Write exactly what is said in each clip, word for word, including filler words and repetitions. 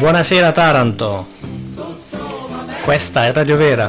Buonasera Taranto, questa è Radio Vera.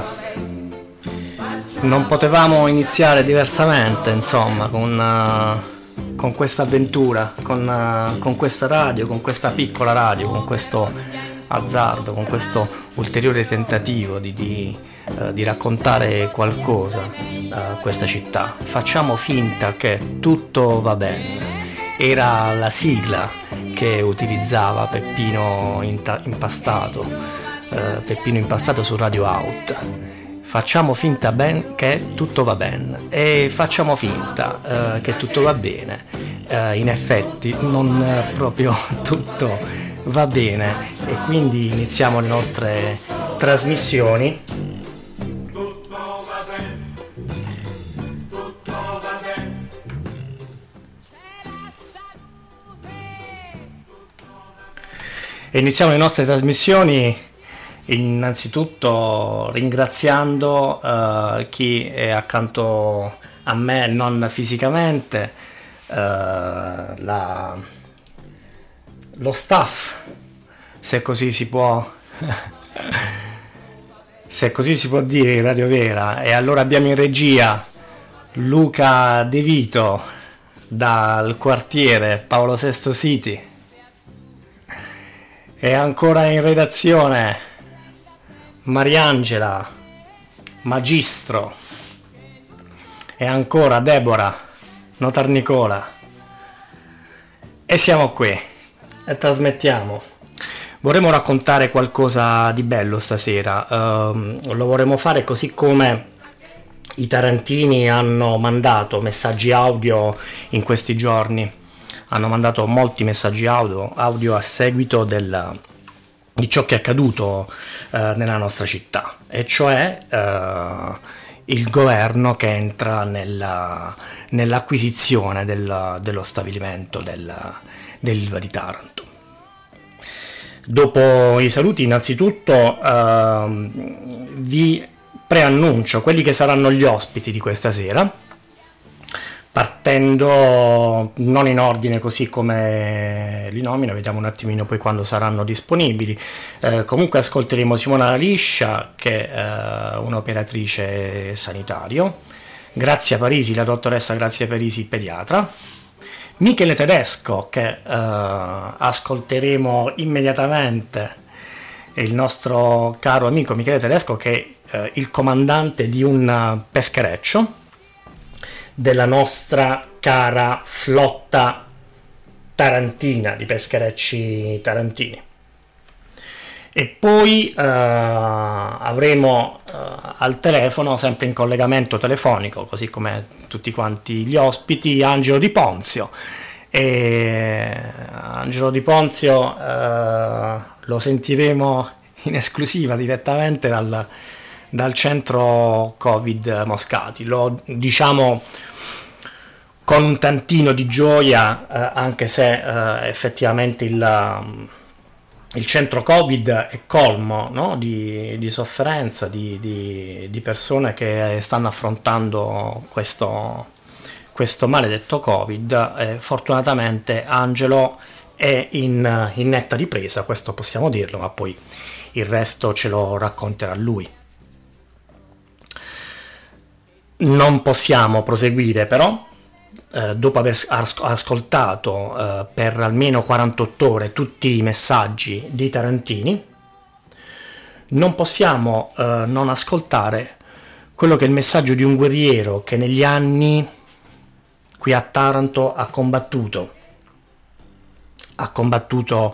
Non potevamo iniziare diversamente, insomma, con, uh, con questa avventura, con, uh, con questa radio, con questa piccola radio, con questo azzardo, con questo ulteriore tentativo di, di, uh, di raccontare qualcosa a questa città. Facciamo finta che tutto va bene. Era la sigla che utilizzava Peppino Inta- Impastato, eh, Peppino Impastato su Radio Out. Facciamo finta ben che tutto va bene e facciamo finta eh, che tutto va bene. Eh, in effetti non eh, proprio tutto va bene e quindi iniziamo le nostre trasmissioni. Iniziamo le nostre trasmissioni innanzitutto ringraziando uh, chi è accanto a me, non fisicamente, uh, la, lo staff, se così si può, se così si può dire in Radio Vera. E allora abbiamo in regia Luca De Vito dal quartiere Paolo sesto City. E ancora in redazione Mariangela Magistro e ancora Deborah Notar Nicola. E siamo qui e trasmettiamo. Vorremmo raccontare qualcosa di bello stasera. Uh, lo vorremmo fare così come i tarantini hanno mandato messaggi audio in questi giorni. Hanno mandato molti messaggi audio, audio a seguito del, di ciò che è accaduto eh, nella nostra città, e cioè eh, il governo che entra nella, nell'acquisizione del, dello stabilimento del, dell'Ilva di Taranto. Dopo i saluti, innanzitutto eh, vi preannuncio quelli che saranno gli ospiti di questa sera, partendo non in ordine così come li nomino, vediamo un attimino poi quando saranno disponibili. Eh, comunque ascolteremo Simona Liscia, che è un'operatrice sanitario, Grazia Parisi, la dottoressa Grazia Parisi, pediatra, Michele Tedesco, che eh, ascolteremo immediatamente, il nostro caro amico Michele Tedesco, che è eh, il comandante di un peschereccio della nostra cara flotta tarantina di pescherecci tarantini. E poi eh, avremo eh, al telefono, sempre in collegamento telefonico, così come tutti quanti gli ospiti, Angelo Di Ponzio. E Angelo Di Ponzio eh, lo sentiremo in esclusiva direttamente dal dal centro Covid Moscati. Lo diciamo con un tantino di gioia, eh, anche se eh, effettivamente il, il centro Covid è colmo, no? di, di sofferenza, di, di, di persone che stanno affrontando questo, questo maledetto Covid. Eh, fortunatamente Angelo è in, in netta ripresa, questo possiamo dirlo, ma poi il resto ce lo racconterà lui. Non possiamo proseguire però, eh, dopo aver as- ascoltato eh, per almeno quarantotto ore tutti i messaggi dei tarantini, non possiamo eh, non ascoltare quello che è il messaggio di un guerriero che negli anni qui a Taranto ha combattuto, ha combattuto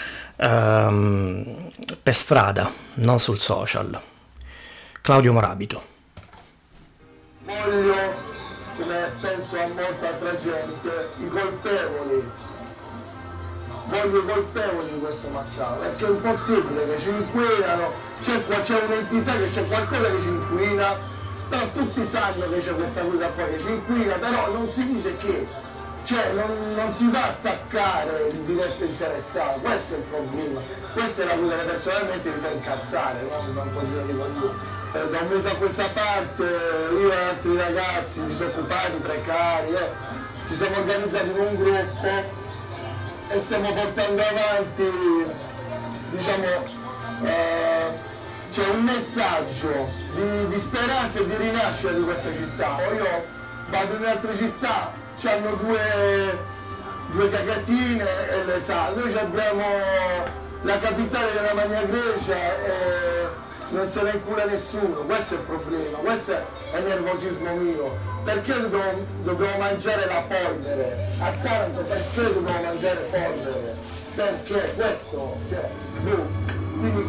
ehm, per strada, non sul social. Claudio Morabito. Voglio, come penso a molta altra gente, i colpevoli. Voglio i colpevoli di questo massacro, perché è impossibile che ci inquinano, c'è, c'è un'entità che c'è qualcosa che ci inquina, però tutti sanno che c'è questa cosa qua che ci inquina, però non si dice che, cioè non, non si va a attaccare il diretto interessato, questo è il problema, questa è la cosa che personalmente mi fa incazzare, no? Mi fa un po' giro di coglione. Eh, da un mese a questa parte io e altri ragazzi disoccupati, precari, eh, ci siamo organizzati in un gruppo e stiamo portando avanti diciamo, eh, c'è un messaggio di, di speranza e di rinascita di questa città. Poi io vado in altre città, hanno due, due cagatine e le sa. Noi abbiamo la capitale della Magna Grecia e non se ne incula nessuno, questo è il problema, questo è il nervosismo mio. Perché dobbiamo, dobbiamo mangiare la polvere? A Taranto perché dobbiamo mangiare polvere? Perché questo, cioè, boh, quindi...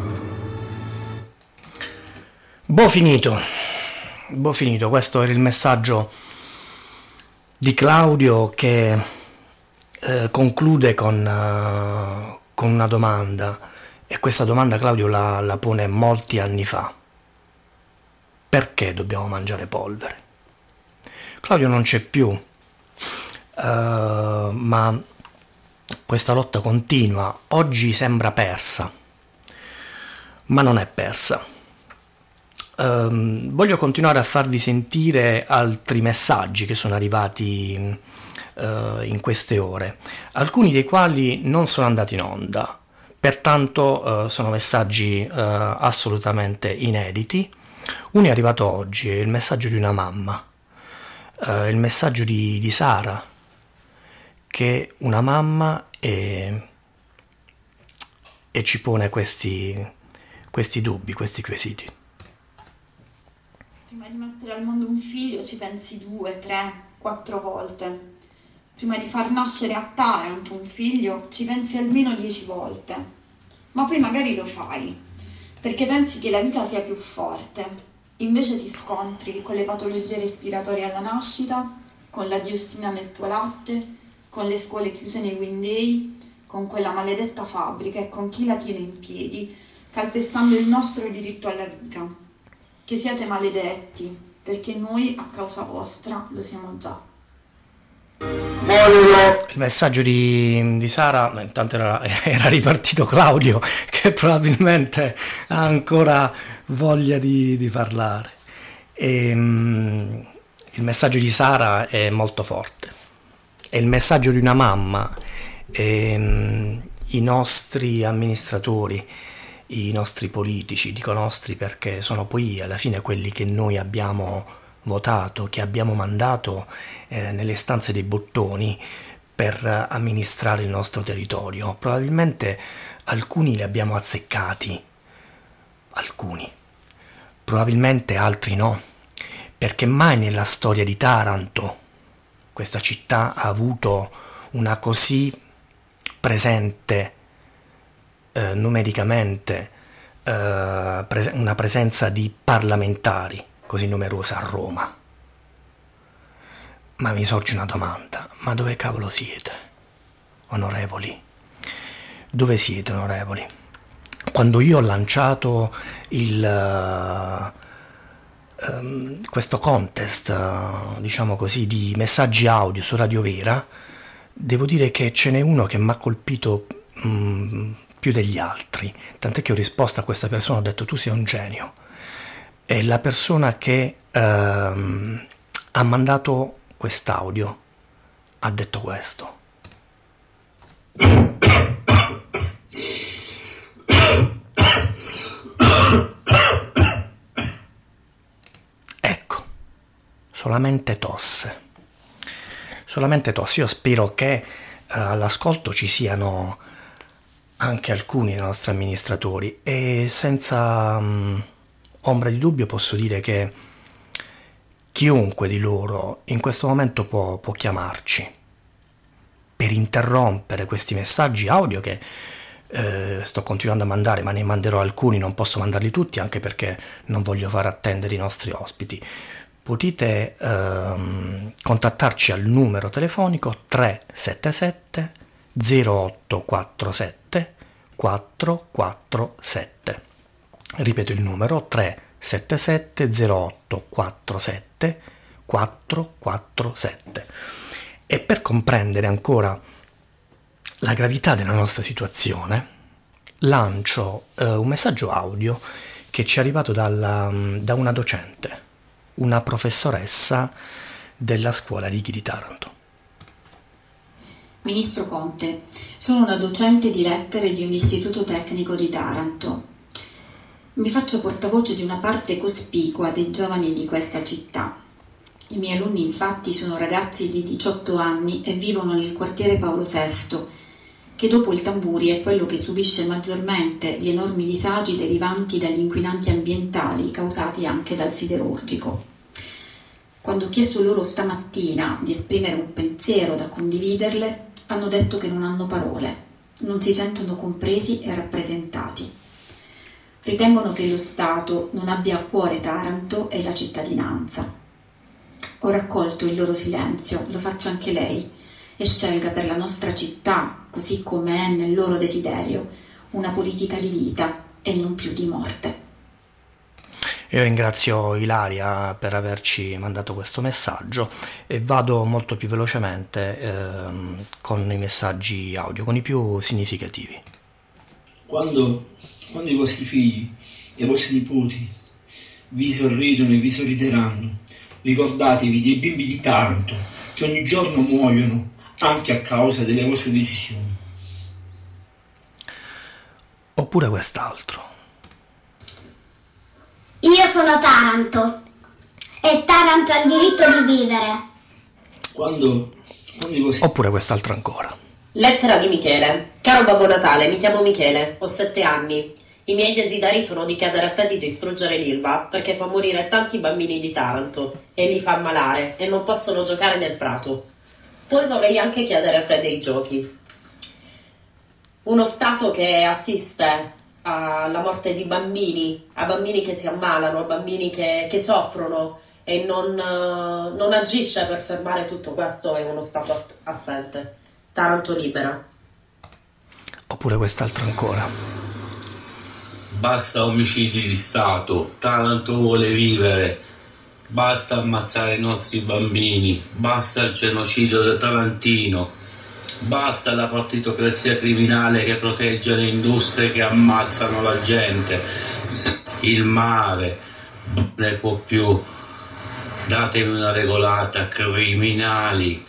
Boh finito, boh finito, questo era il messaggio di Claudio che eh, conclude con, uh, con una domanda, e questa domanda Claudio la, la pone molti anni fa. Perché dobbiamo mangiare polvere? Claudio non c'è più, uh, ma questa lotta continua, oggi sembra persa, ma non è persa. Uh, voglio continuare a farvi sentire altri messaggi che sono arrivati uh, in queste ore, alcuni dei quali non sono andati in onda, pertanto uh, sono messaggi uh, assolutamente inediti. Uno è arrivato oggi, è il messaggio di una mamma, uh, il messaggio di, di Sara, che è una mamma e, e ci pone questi, questi dubbi, questi quesiti. Prima di mettere al mondo un figlio ci pensi due, tre, quattro volte. Prima di far nascere a Taranto un figlio ci pensi almeno dieci volte. Ma poi magari lo fai, perché pensi che la vita sia più forte. Invece ti scontri con le patologie respiratorie alla nascita, con la diossina nel tuo latte, con le scuole chiuse nei Winday, con quella maledetta fabbrica e con chi la tiene in piedi, calpestando il nostro diritto alla vita. Che siate maledetti, perché noi a causa vostra lo siamo già. Il messaggio di, di Sara, intanto era, era ripartito Claudio, che probabilmente ha ancora voglia di, di parlare. E, um, il messaggio di Sara è molto forte, è il messaggio di una mamma. E, um, i nostri amministratori, i nostri politici, dico nostri perché sono poi alla fine quelli che noi abbiamo votato, che abbiamo mandato eh, nelle stanze dei bottoni per amministrare il nostro territorio. Probabilmente alcuni li abbiamo azzeccati, alcuni, probabilmente altri no, perché mai nella storia di Taranto questa città ha avuto una così presente eh, numericamente eh, pres- una presenza di parlamentari così numerosa a Roma. Ma mi sorge una domanda: ma dove cavolo siete, onorevoli? Dove siete, onorevoli? Quando io ho lanciato il uh, um, questo contest, uh, diciamo così, di messaggi audio su Radio Vera, devo dire che ce n'è uno che mi ha colpito um, più degli altri, tant'è che ho risposto a questa persona, ho detto: tu sei un genio. E la persona che uh, ha mandato quest'audio ha detto questo. Ecco, solamente tosse. Solamente tosse. Io spero che uh, all'ascolto ci siano anche alcuni dei nostri amministratori e senza um, ombra di dubbio posso dire che chiunque di loro in questo momento può, può chiamarci per interrompere questi messaggi audio che eh, sto continuando a mandare, ma ne manderò alcuni, non posso mandarli tutti anche perché non voglio far attendere i nostri ospiti. Potete ehm, contattarci al numero telefonico tre sette sette zero otto quattro sette quattro quattro sette. Ripeto il numero tre sette sette zero otto quattro sette quattro quattro sette. E per comprendere ancora la gravità della nostra situazione lancio eh, un messaggio audio che ci è arrivato dalla, da una docente, una professoressa della scuola Righi di Taranto. Ministro Conte, sono una docente di lettere di un istituto tecnico di Taranto. Mi faccio portavoce di una parte cospicua dei giovani di questa città. I miei alunni infatti sono ragazzi di diciotto anni e vivono nel quartiere Paolo sesto, che dopo il Tamburi è quello che subisce maggiormente gli enormi disagi derivanti dagli inquinanti ambientali causati anche dal siderurgico. Quando ho chiesto loro stamattina di esprimere un pensiero da condividerle, hanno detto che non hanno parole, non si sentono compresi e rappresentati. Ritengono che lo Stato non abbia a cuore Taranto e la cittadinanza. Ho raccolto il loro silenzio, lo faccia anche lei, e scelga per la nostra città, così come è nel loro desiderio, una politica di vita e non più di morte. Io ringrazio Ilaria per averci mandato questo messaggio e vado molto più velocemente ehm, con i messaggi audio, con i più significativi. Quando, quando i vostri figli e i vostri nipoti vi sorridono e vi sorrideranno, ricordatevi dei bimbi di Taranto che ogni giorno muoiono anche a causa delle vostre decisioni. Oppure quest'altro. Io sono Taranto e Taranto ha il diritto di vivere. Quando, quando i vostri... Oppure quest'altro ancora. Lettera di Michele. Caro Babbo Natale, mi chiamo Michele, ho sette anni. I miei desideri sono di chiedere a te di distruggere l'Ilva perché fa morire tanti bambini di Taranto e li fa ammalare e non possono giocare nel prato. Poi vorrei anche chiedere a te dei giochi. Uno Stato che assiste alla morte di bambini, a bambini che si ammalano, a bambini che, che soffrono e non, uh, non agisce per fermare tutto questo, è uno Stato assente. Taranto libera. Oppure quest'altro ancora. Basta omicidi di Stato, Taranto vuole vivere, basta ammazzare i nostri bambini, basta il genocidio del Tarantino. Basta la partitocrazia criminale che protegge le industrie che ammazzano la gente. Il mare non ne può più. Datemi una regolata, criminali.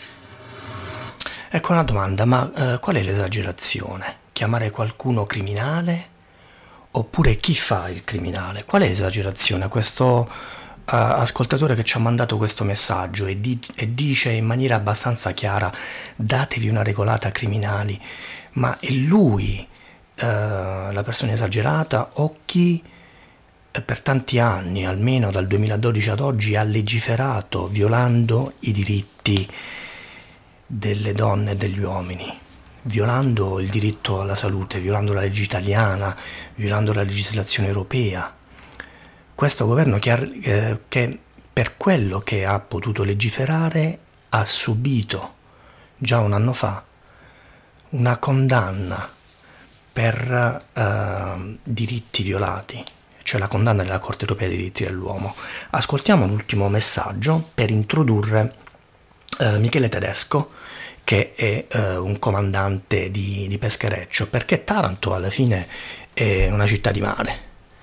Ecco una domanda, ma eh, qual è l'esagerazione? Chiamare qualcuno criminale? Oppure chi fa il criminale? Qual è l'esagerazione? Questo Uh, ascoltatore che ci ha mandato questo messaggio e, di- e dice in maniera abbastanza chiara: datevi una regolata, criminali, ma è lui uh, la persona esagerata o chi uh, per tanti anni, almeno dal duemiladodici ad oggi, ha legiferato violando i diritti delle donne e degli uomini, violando il diritto alla salute, violando la legge italiana, violando la legislazione europea? Questo governo che, ha, eh, che per quello che ha potuto legiferare ha subito già un anno fa una condanna per eh, diritti violati, cioè la condanna della Corte Europea dei diritti dell'uomo. Ascoltiamo l'ultimo messaggio per introdurre eh, Michele Tedesco, che è eh, un comandante di, di peschereccio, perché Taranto alla fine è una città di mare.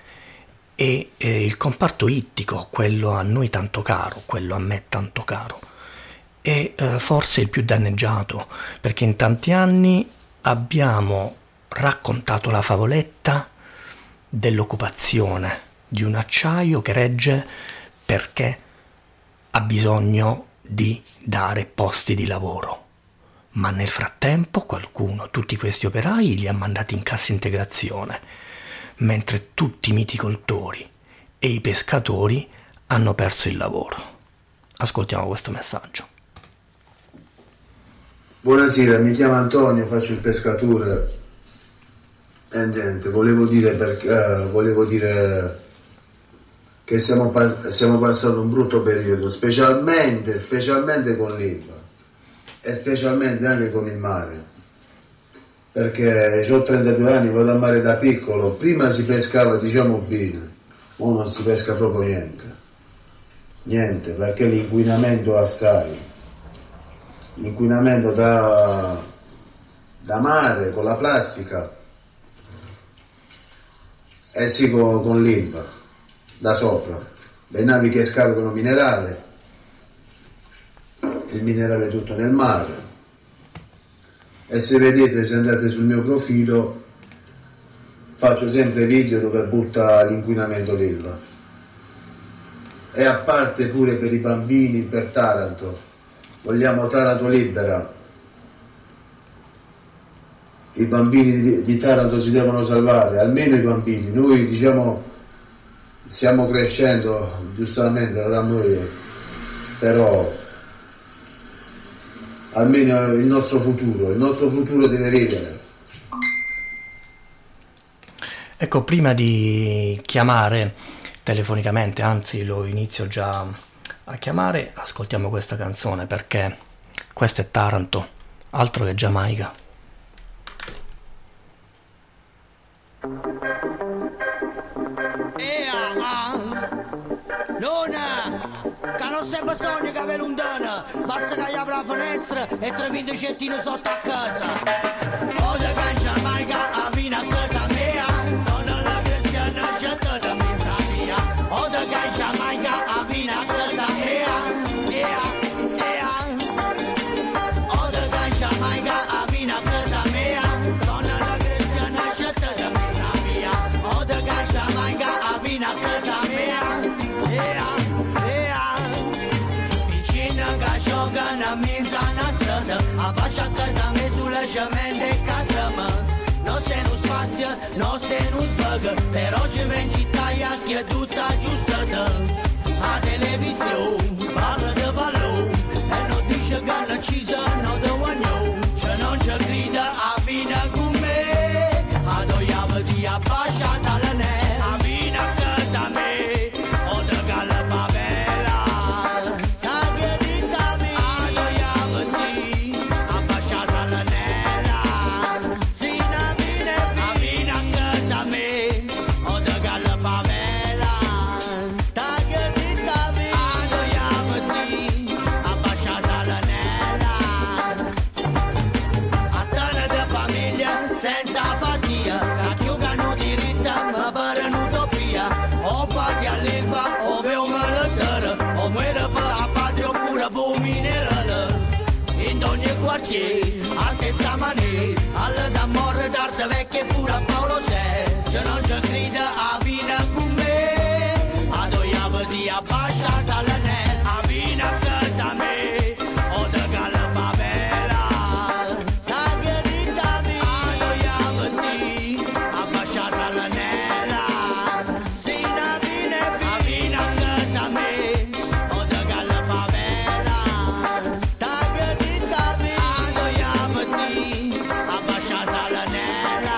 E eh, il comparto ittico, quello a noi tanto caro, quello a me tanto caro, è eh, forse il più danneggiato, perché in tanti anni abbiamo raccontato la favoletta dell'occupazione di un acciaio che regge perché ha bisogno di dare posti di lavoro. Ma nel frattempo qualcuno, tutti questi operai, li ha mandati in cassa integrazione, mentre tutti i miticoltori e i pescatori hanno perso il lavoro. Ascoltiamo questo messaggio. Buonasera, mi chiamo Antonio, faccio il pescatore e niente, volevo dire, perché, eh, volevo dire che siamo, pas- siamo passati un brutto periodo, specialmente, specialmente con l'Ilva e specialmente anche con il mare. Perché ho trentadue anni, vado a mare da piccolo, prima si pescava diciamo bene, ora non si pesca proprio niente, niente, perché l'inquinamento assai, l'inquinamento da, da mare con la plastica e sì con, con l'Ilva, da sopra, le navi che scaricano minerale, il minerale tutto nel mare. e se vedete, se andate sul mio profilo, faccio sempre video dove butta l'inquinamento l'Ilva. E a parte pure per i bambini, per Taranto, vogliamo Taranto libera. I bambini di, di Taranto si devono salvare, almeno i bambini. Noi diciamo stiamo crescendo, giustamente oramai, però almeno il nostro futuro, il nostro futuro deve vivere. Ecco, prima di chiamare telefonicamente, anzi lo inizio già a chiamare, ascoltiamo questa canzone perché questa è Taranto, altro che Giamaica. Che non stai bisogno che avere un dono, basta che apra la finestra e tre venti centini sotto a casa. O da cancia Jamaica a vino a casa mia, sono la cristiana scelta da mezza mia. O da cancia Jamaica a vino a casa mia, yeah, yeah. O da cancia Jamaica a vino a casa mia, sono la cristiana scelta da mezza mia. O da cancia Jamaica a vino a casa mia, yeah. Giocano mezza una strada, a fascia a casa me sulla cementa e catrama. Non stai in spazio, non stai in sbag, però ci ven città che è tutta giusta. A televisione parla di pallone e non dice che non ci sono da guagnò. Se non ci grida a vina con me, a doiava di a fascia salane, a vina a casa me, o da galla favela. A stessa maniera, alla d'amore d'arte vecchia pure a Paolo sei. Se non ci grida a vina con me, a doiava di a bascia salane, a vina a casa me, o da galla favela. Tagherita mi, a doiava di a bascia salanella. Sina vine a vina a casa me, o da galla favela. Tagherita mi, a bascia salanella.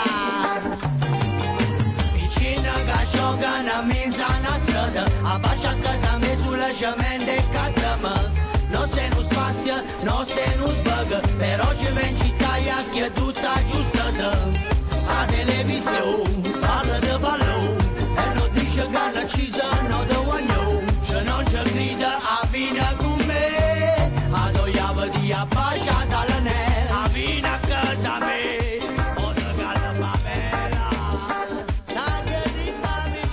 Vicino che giocano a mezza una strada, a bascia a casa me sulla cementa e catrama. Non stai in spazio, non stai in sbag, però ci ven città che è tutta giusta. A televisione parla di pallone e non dice che non ci sono da guagnò. Se non ci grida a vina con me, a doiava di a bascia salanella, a vina a casa me, o da galla favela. Tagherita mi,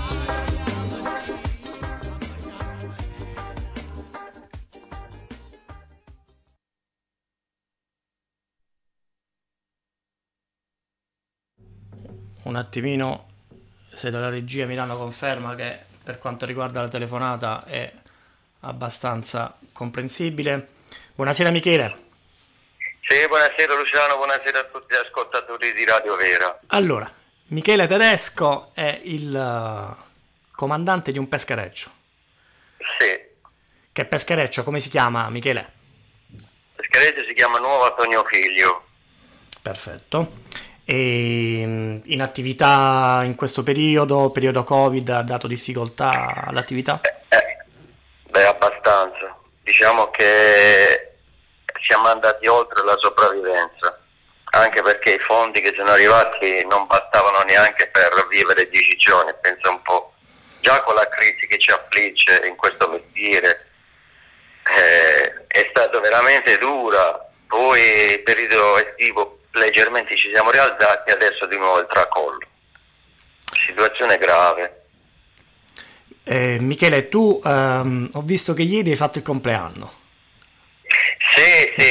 un attimino, se dalla regia Milano conferma che per quanto riguarda la telefonata è abbastanza comprensibile. Buonasera Michele. Sì, buonasera Luciano, buonasera a tutti gli ascoltatori di Radio Vera. Allora, Michele Tedesco è il uh, comandante di un peschereccio. Sì. Che peschereccio, come si chiama Michele? Il peschereccio si chiama Nuovo Antonio Figlio. Perfetto. E in attività in questo periodo, periodo Covid, ha dato difficoltà all'attività? Eh, eh, beh, abbastanza. Diciamo che siamo andati oltre la sopravvivenza, anche perché i fondi che sono arrivati non bastavano neanche per vivere dieci giorni, pensa un po'. Già con la crisi che ci affligge in questo mestiere eh, è stato veramente dura, poi il periodo estivo leggermente ci siamo rialzati, adesso di nuovo il tracollo. Situazione grave. Eh, Michele, tu ehm, ho visto che ieri hai fatto il compleanno. Sì, sì, ieri è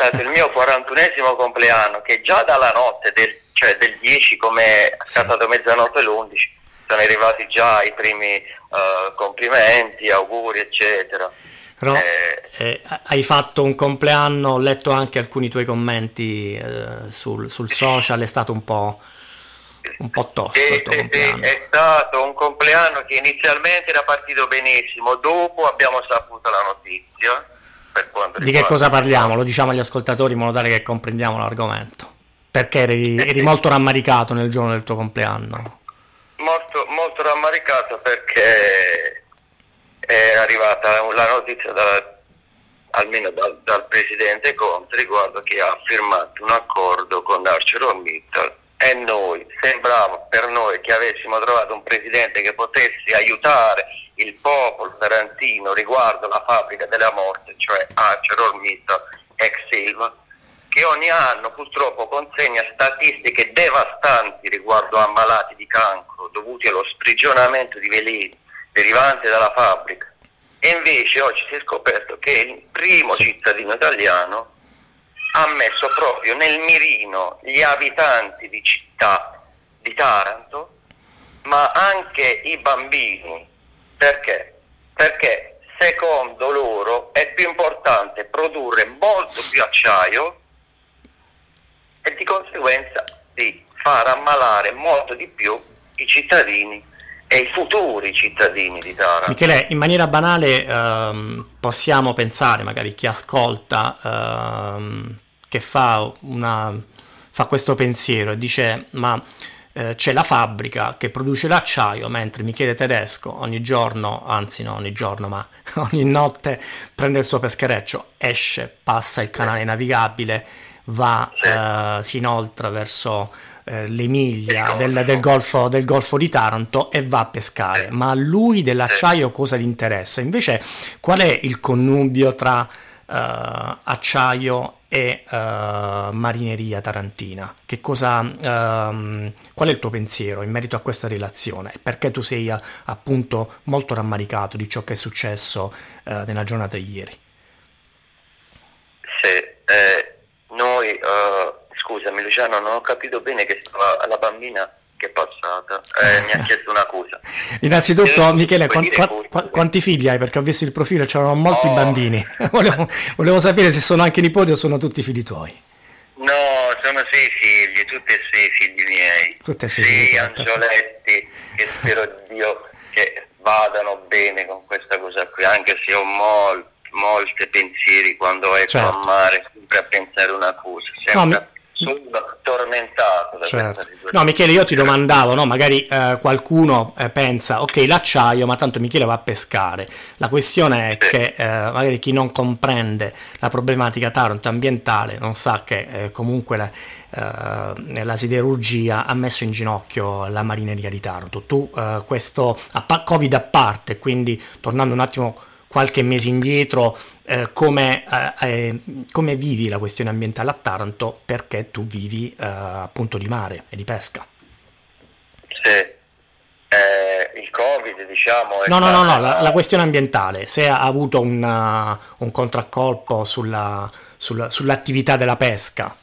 stato il mio quarantunesimo compleanno, che già dalla notte del, cioè del dieci, come è stato mezzanotte l'undici, sono arrivati già i primi uh, complimenti, auguri, eccetera. Però eh, eh, hai fatto un compleanno, ho letto anche alcuni tuoi commenti eh, sul, sul social, è stato un po', un po' tosto sì, il tuo sì, compleanno. Sì, è stato un compleanno che inizialmente era partito benissimo, dopo abbiamo saputo la notizia. Per quanto Di che cosa parliamo? Lo diciamo agli ascoltatori in modo tale che comprendiamo l'argomento. Perché eri, eri molto rammaricato nel giorno del tuo compleanno? Molto, molto rammaricato perché è arrivata la notizia da, almeno dal, dal presidente Conte riguardo che ha firmato un accordo con ArcelorMittal, e noi sembrava per noi che avessimo trovato un presidente che potesse aiutare il popolo tarantino riguardo la fabbrica della morte, cioè ArcelorMittal ex Ilva, che ogni anno purtroppo consegna statistiche devastanti riguardo a malati di cancro dovuti allo sprigionamento di veleni derivante dalla fabbrica. E invece oggi si è scoperto che il primo sì. cittadino italiano ha messo proprio nel mirino gli abitanti di città di Taranto, ma anche i bambini. Perché? Perché secondo loro è più importante produrre molto più acciaio e di conseguenza di far ammalare molto di più i cittadini e i futuri cittadini di Taranto. Michele, in maniera banale ehm, possiamo pensare, magari chi ascolta ehm, che fa, una, fa questo pensiero e dice ma eh, c'è la fabbrica che produce l'acciaio, mentre Michele Tedesco ogni giorno, anzi no ogni giorno ma ogni notte prende il suo peschereccio, esce, passa il canale navigabile, va, sì. eh, si inoltra verso eh, l'Emilia del, del, golfo, del golfo di Taranto e va a pescare, sì. ma a lui dell'acciaio sì. cosa gli interessa? Invece qual è il connubio tra eh, acciaio e uh, marineria tarantina? Che cosa, um, qual è il tuo pensiero in merito a questa relazione? Perché tu sei uh, appunto molto rammaricato di ciò che è successo uh, nella giornata di ieri? Sì, eh, noi, uh, scusami Luciano, non ho capito bene che stava la bambina che è passata, eh, mi ha chiesto una cosa. Innanzitutto, eh, Michele, qu- qu- qu- quanti figli hai? Perché ho visto il profilo e c'erano molti oh. bambini. volevo, volevo sapere se sono anche nipoti o sono tutti figli tuoi. No, sono sei figli, tutti e sei figli miei. Tutti e sei sì, figli. angioletti, che spero Dio che vadano bene con questa cosa qui, anche se ho molti, molti pensieri quando esco certo. a mare, sempre a pensare una cosa, sempre no, mi... sono tormentato da certo. questa situazione. No, Michele, io ti domandavo, no? Magari eh, qualcuno eh, pensa, ok, l'acciaio, ma tanto Michele va a pescare. La questione è sì. che eh, magari chi non comprende la problematica Taranto ambientale non sa che eh, comunque la, eh, la siderurgia ha messo in ginocchio la marineria di Taranto. Tu eh, questo a Covid a parte, quindi tornando un attimo qualche mese indietro, eh, come, eh, eh, come vivi la questione ambientale a Taranto, perché tu vivi eh, appunto di mare e di pesca? Sì, eh, il Covid diciamo... È no, no, no, no, la, la questione ambientale, se ha avuto una, un contraccolpo sulla, sulla, sull'attività della pesca.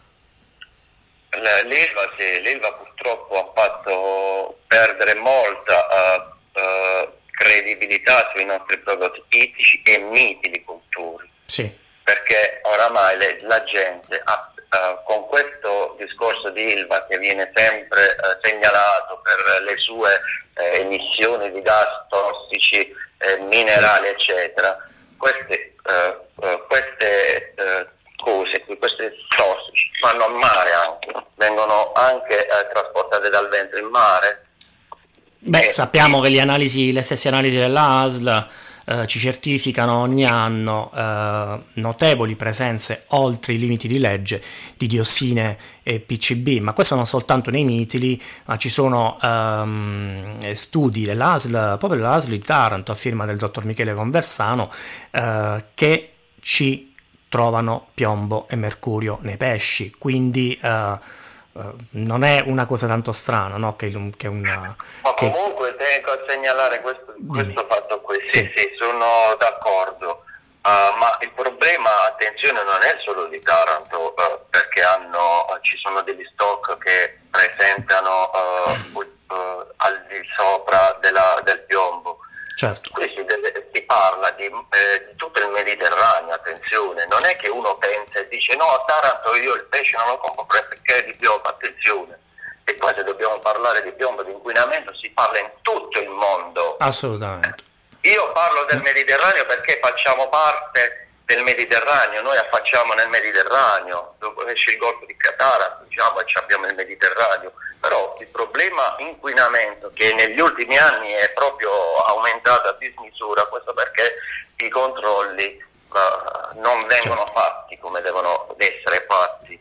L'Ilva, sì, l'Ilva purtroppo ha fatto perdere molta... Uh, uh, credibilità sui nostri prodotti ittici e miti di culture. Sì. Perché oramai le, la gente ha, uh, con questo discorso di Ilva che viene sempre uh, segnalato per le sue uh, emissioni di gas tossici, uh, minerali, sì. eccetera, queste, uh, uh, queste uh, cose, questi tossici vanno a mare anche, vengono anche uh, trasportate dal vento in mare. Beh, eh, sappiamo sì. che le analisi, le stesse analisi della A S L eh, ci certificano ogni anno eh, notevoli presenze oltre i limiti di legge di diossine e P C B, ma questo non soltanto nei mitili, ma ci sono ehm, studi dell'A S L, proprio dell'A S L di Taranto, a firma del dottor Michele Conversano, eh, che ci trovano piombo e mercurio nei pesci, quindi... Eh, Uh, non è una cosa tanto strana, no? Che, che una, ma che... comunque tengo a segnalare questo, questo fatto qui, sì, sì, sì, sono d'accordo, Uh, ma il problema, attenzione, non è solo di Taranto, uh, perché hanno, uh, ci sono degli stock che presentano uh, uh, al di sopra della, del piombo. Certo. Qui si, deve, si parla di, eh, di tutto il Mediterraneo, attenzione, non è che uno pensa e dice no, a Taranto io il pesce non lo compro perché è di piombo, attenzione. E poi se dobbiamo parlare di piombo, di inquinamento, si parla in tutto il mondo. Assolutamente. Io parlo del Mediterraneo perché facciamo parte del Mediterraneo, noi affacciamo nel Mediterraneo, dopo esce il Golfo di Qatar, diciamo che abbiamo il Mediterraneo, però il problema inquinamento che negli ultimi anni è proprio aumentato a dismisura, questo perché i controlli uh, non vengono fatti come devono essere fatti.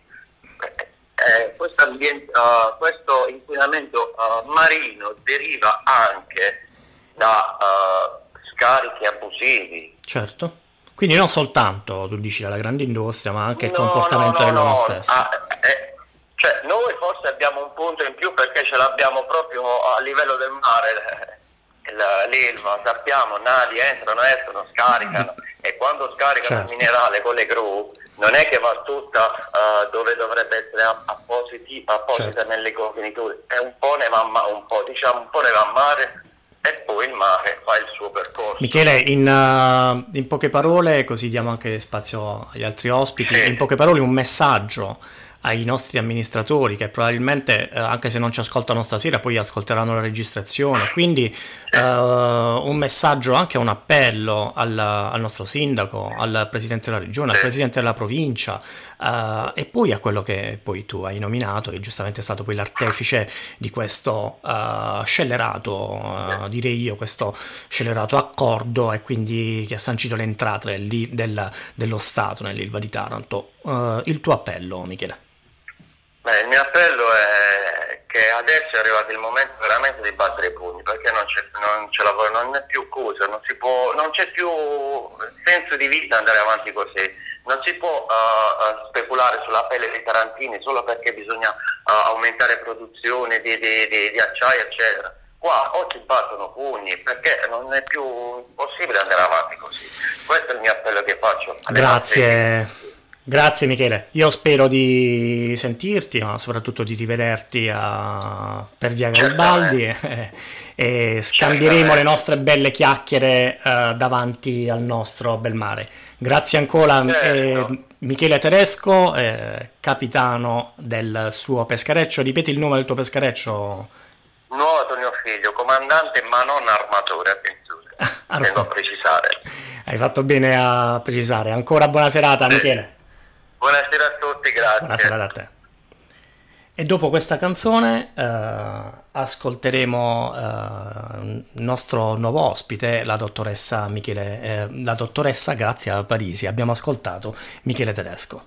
Eh, questo, ambiente, uh, questo inquinamento uh, marino deriva anche da uh, scarichi abusivi. Certo. Quindi non soltanto, tu dici, dalla grande industria, ma anche il no, comportamento no, no, dell'uomo no. stesso. Ah, eh, cioè, noi forse abbiamo un punto in più perché ce l'abbiamo proprio a livello del mare, eh, l'Ilva, sappiamo, navi entrano, escono, scaricano, e quando scaricano Certo. il minerale con le gru, non è che va tutta uh, dove dovrebbe essere appositi, apposita Certo. nelle contenitori, è un po' ne va a ma- un po', diciamo, un po' ne va a mare e poi il mare fa il suo percorso. Michele, in, uh, in poche parole, così diamo anche spazio agli altri ospiti, Sì. in poche parole un messaggio ai nostri amministratori che probabilmente, eh, anche se non ci ascoltano stasera, poi ascolteranno la registrazione, quindi eh, un messaggio, anche un appello al, al nostro sindaco, al presidente della regione, al presidente della provincia, eh, e poi a quello che poi tu hai nominato, che giustamente è stato poi l'artefice di questo eh, scellerato, eh, direi io, questo scellerato accordo, e quindi che ha sancito le entrate del, del, dello Stato nell'Ilva di Taranto. Eh, il tuo appello, Michele? Beh, il mio appello è che adesso è arrivato il momento veramente di battere i pugni, perché non c'è, non c'è lavoro, non è più cosa, non si può, non c'è più senso di vita andare avanti così, non si può uh, speculare sulla pelle dei tarantini solo perché bisogna uh, aumentare produzione di, di, di, di acciaio, eccetera. Qua o si battono pugni perché non è più possibile andare avanti così. Questo è il mio appello che faccio. Grazie. Grazie Michele, io spero di sentirti, ma soprattutto di rivederti a, per via Garibaldi, e, e scambieremo le nostre belle chiacchiere uh, davanti al nostro bel mare. Grazie ancora, eh, Michele Tedesco, eh, capitano del suo peschereccio. Ripeti il nome del tuo peschereccio? Nuovo mio figlio, comandante ma non armatore, attenzione, devo precisare. Hai fatto bene a precisare. Ancora buona serata, sì. Michele. Buonasera a tutti, grazie. Buonasera a te. E dopo questa canzone eh, ascolteremo eh, il nostro nuovo ospite, la dottoressa Michele, eh, la dottoressa Grazia Parisi. Abbiamo ascoltato Michele Tedesco.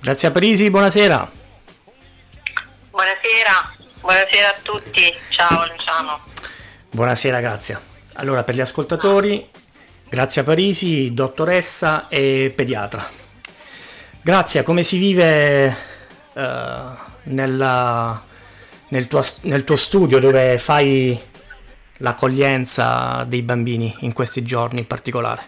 Grazia Parisi, buonasera. Buonasera, buonasera a tutti, ciao Luciano. Buonasera Grazia. Allora, per gli ascoltatori, Grazia Parisi, dottoressa e pediatra. Grazia, come si vive uh, nella, nel, tuo, nel tuo studio dove fai l'accoglienza dei bambini in questi giorni in particolare?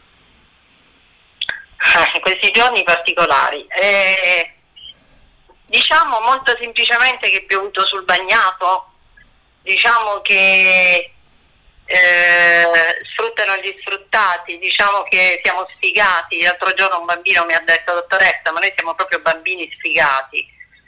In questi giorni particolari, eh, diciamo molto semplicemente che è piovuto sul bagnato, diciamo che eh, sfruttano gli sfruttati, diciamo che siamo sfigati. L'altro giorno un bambino mi ha detto: dottoressa, ma noi siamo proprio bambini sfigati.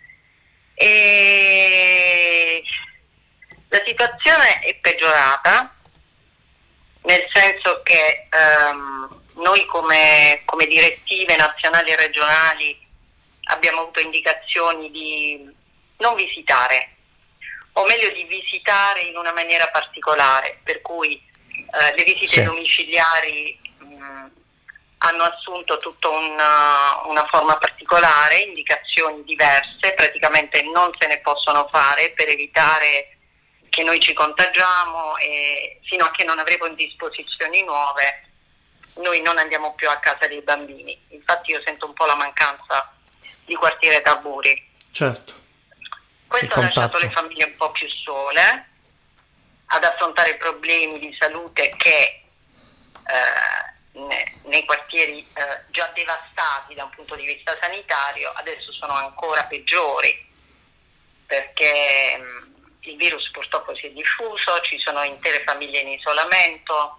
E la situazione è peggiorata, nel senso che ehm, noi come, come direttive nazionali e regionali abbiamo avuto indicazioni di non visitare, o meglio di visitare in una maniera particolare, per cui eh, le visite sì. domiciliari mh, hanno assunto tutta una, una forma particolare, indicazioni diverse, praticamente non se ne possono fare per evitare che noi ci contagiamo, e fino a che non avremo disposizioni nuove noi non andiamo più a casa dei bambini. Infatti io sento un po' la mancanza di quartiere Tamburi. Certo. Questo ha lasciato le famiglie un po' più sole ad affrontare problemi di salute che eh, ne, nei quartieri eh, già devastati da un punto di vista sanitario adesso sono ancora peggiori, perché mh, il virus purtroppo si è diffuso, ci sono intere famiglie in isolamento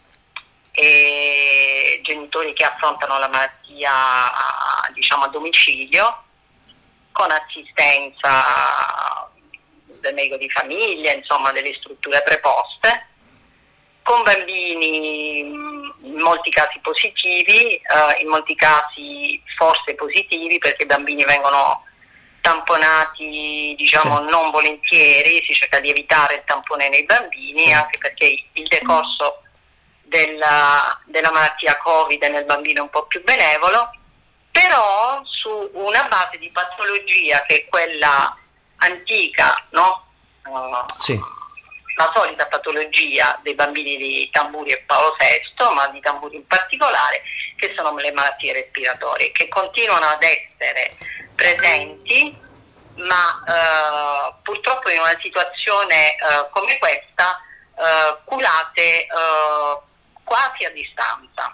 e genitori che affrontano la malattia diciamo a domicilio con assistenza del medico di famiglia, insomma delle strutture preposte, con bambini in molti casi positivi, eh, in molti casi forse positivi, perché i bambini vengono tamponati diciamo sì. non volentieri, si cerca di evitare il tampone nei bambini, sì. anche perché il decorso della, della malattia Covid nel bambino è un po' più benevolo, però su una base di patologia che è quella antica, no? Uh, sì. La solita patologia dei bambini di Tamburi e Paolo sesto, ma di Tamburi in particolare, che sono le malattie respiratorie, che continuano ad essere presenti, ma uh, purtroppo in una situazione uh, come questa uh, curate uh, quasi a distanza.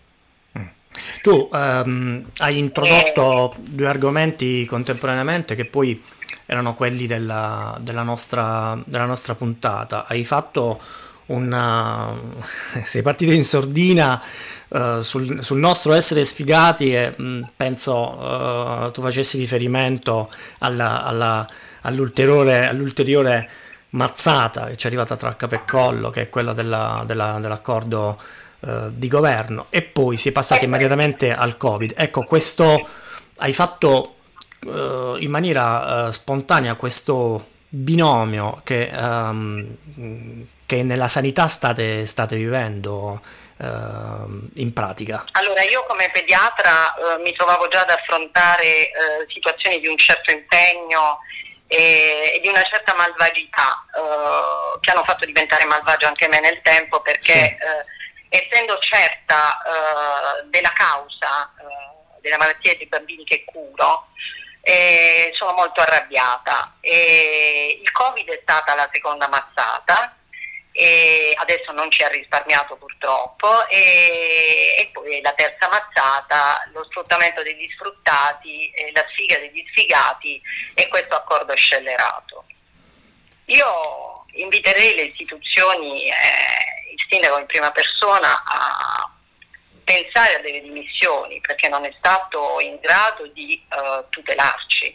Tu um, hai introdotto eh. due argomenti contemporaneamente che poi erano quelli della, della, nostra, della nostra puntata. Hai fatto una... sei partito in sordina uh, sul, sul nostro essere sfigati e mh, penso uh, tu facessi riferimento alla, alla, all'ulteriore, all'ulteriore mazzata che ci è arrivata tra capo e collo, che è quella della, della, dell'accordo uh, di governo, e poi si è passati immediatamente al Covid. Ecco, questo hai fatto uh, in maniera uh, spontanea questo binomio che, um, che nella sanità state, state vivendo uh, in pratica. Allora, io come pediatra uh, mi trovavo già ad affrontare uh, situazioni di un certo impegno e, e di una certa malvagità uh, che hanno fatto diventare malvagio anche me nel tempo, perché sì. uh, essendo certa uh, della causa uh, della malattia dei bambini che curo, eh, sono molto arrabbiata. E il Covid è stata la seconda mazzata e adesso non ci ha risparmiato purtroppo, e, e poi la terza mazzata, lo sfruttamento degli sfruttati, eh, la sfiga degli sfigati e questo accordo scellerato. Io inviterei le istituzioni, eh, il sindaco in prima persona, a pensare a delle dimissioni, perché non è stato in grado di uh, tutelarci.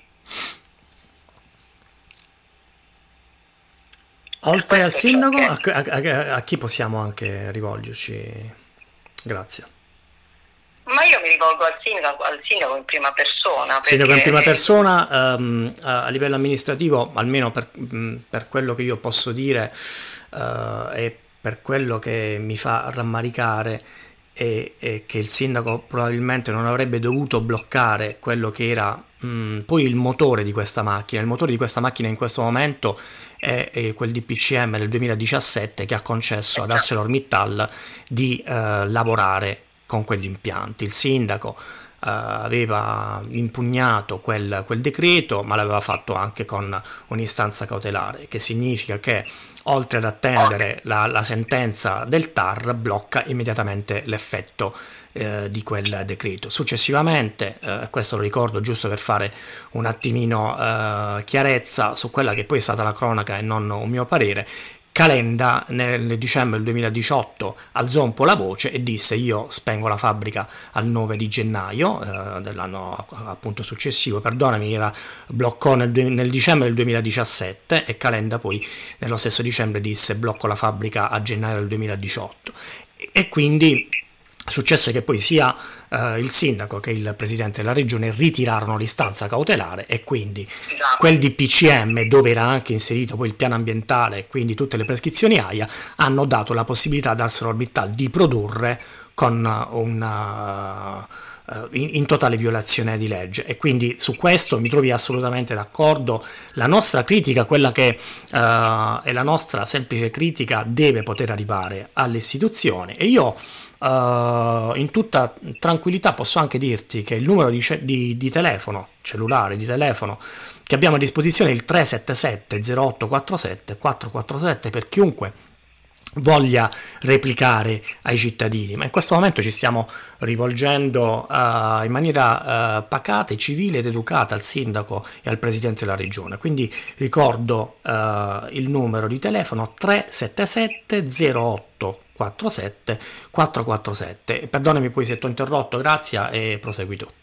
Oltre al sindaco, a, a, a chi possiamo anche rivolgerci? Grazie. Ma io mi rivolgo al sindaco, al sindaco in prima persona. Perché... Sindaco in prima persona, um, a livello amministrativo, almeno per, per quello che io posso dire uh, e per quello che mi fa rammaricare, e, e che il sindaco probabilmente non avrebbe dovuto bloccare quello che era mh, poi il motore di questa macchina. Il motore di questa macchina in questo momento è, è quel D P C M del duemiladiciassette che ha concesso ad ArcelorMittal di eh, lavorare con quegli impianti. Il sindaco Uh, aveva impugnato quel, quel decreto, ma l'aveva fatto anche con un'istanza cautelare, che significa che oltre ad attendere la, la sentenza del T A R blocca immediatamente l'effetto uh, di quel decreto. Successivamente, uh, questo lo ricordo giusto per fare un attimino uh, chiarezza su quella che poi è stata la cronaca e non un mio parere, Calenda nel dicembre del duemiladiciotto alzò un po' la voce e disse: io spengo la fabbrica al nove di gennaio eh, dell'anno appunto successivo, perdonami, era, bloccò nel, nel dicembre del duemiladiciassette, e Calenda poi nello stesso dicembre disse: blocco la fabbrica a gennaio del duemiladiciotto. E, e quindi successe che poi sia eh, il sindaco che il presidente della regione ritirarono l'istanza cautelare, e quindi quel D P C M, dove era anche inserito poi il piano ambientale e quindi tutte le prescrizioni A I A, hanno dato la possibilità ad ArcelorMittal di produrre con una, uh, in, in totale violazione di legge. E quindi su questo mi trovi assolutamente d'accordo. La nostra critica, quella che uh, è la nostra semplice critica, deve poter arrivare alle istituzioni, e io Uh, in tutta tranquillità posso anche dirti che il numero di, ce- di, di telefono, cellulare, di telefono che abbiamo a disposizione è il tre sette sette zero otto quattro sette quattro quattro sette per chiunque voglia replicare ai cittadini, ma in questo momento ci stiamo rivolgendo uh, in maniera uh, pacata, civile ed educata al sindaco e al presidente della regione. Quindi ricordo uh, il numero di telefono tre sette sette zero otto quattro sette quattro quattro sette. Perdonami poi se ti ho interrotto, Grazia, e prosegui tu.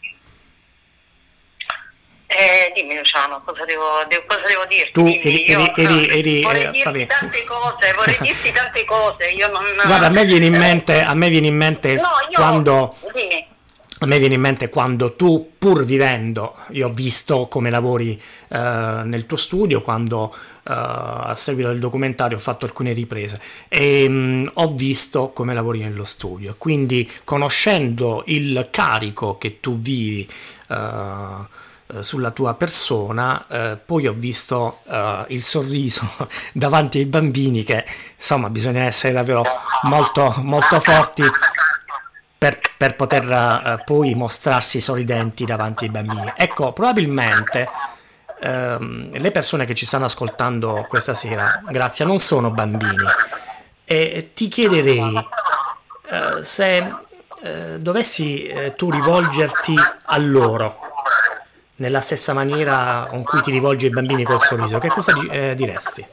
Eh, dimmi Luciano, cosa devo, devo, cosa devo dirti? Tu Dimmi, eri, io, eri, eri, eri, vorrei eh, dirti vabbè. tante cose, vorrei dirti tante cose. Io non, Guarda, a me viene in mente, a me viene in mente no, io, quando... Dimmi. A me viene in mente quando tu, pur vivendo, io ho visto come lavori eh, nel tuo studio, quando eh, a seguito del documentario ho fatto alcune riprese e mh, ho visto come lavori nello studio, quindi conoscendo il carico che tu vivi eh, sulla tua persona, eh, poi ho visto eh, il sorriso davanti ai bambini, che insomma bisogna essere davvero molto, molto forti Per, per poter uh, poi mostrarsi sorridenti davanti ai bambini. Ecco, probabilmente um, le persone che ci stanno ascoltando questa sera, Grazia, non sono bambini, e ti chiederei uh, se uh, dovessi uh, tu rivolgerti a loro nella stessa maniera con cui ti rivolgi ai bambini col sorriso, che cosa di- eh, diresti?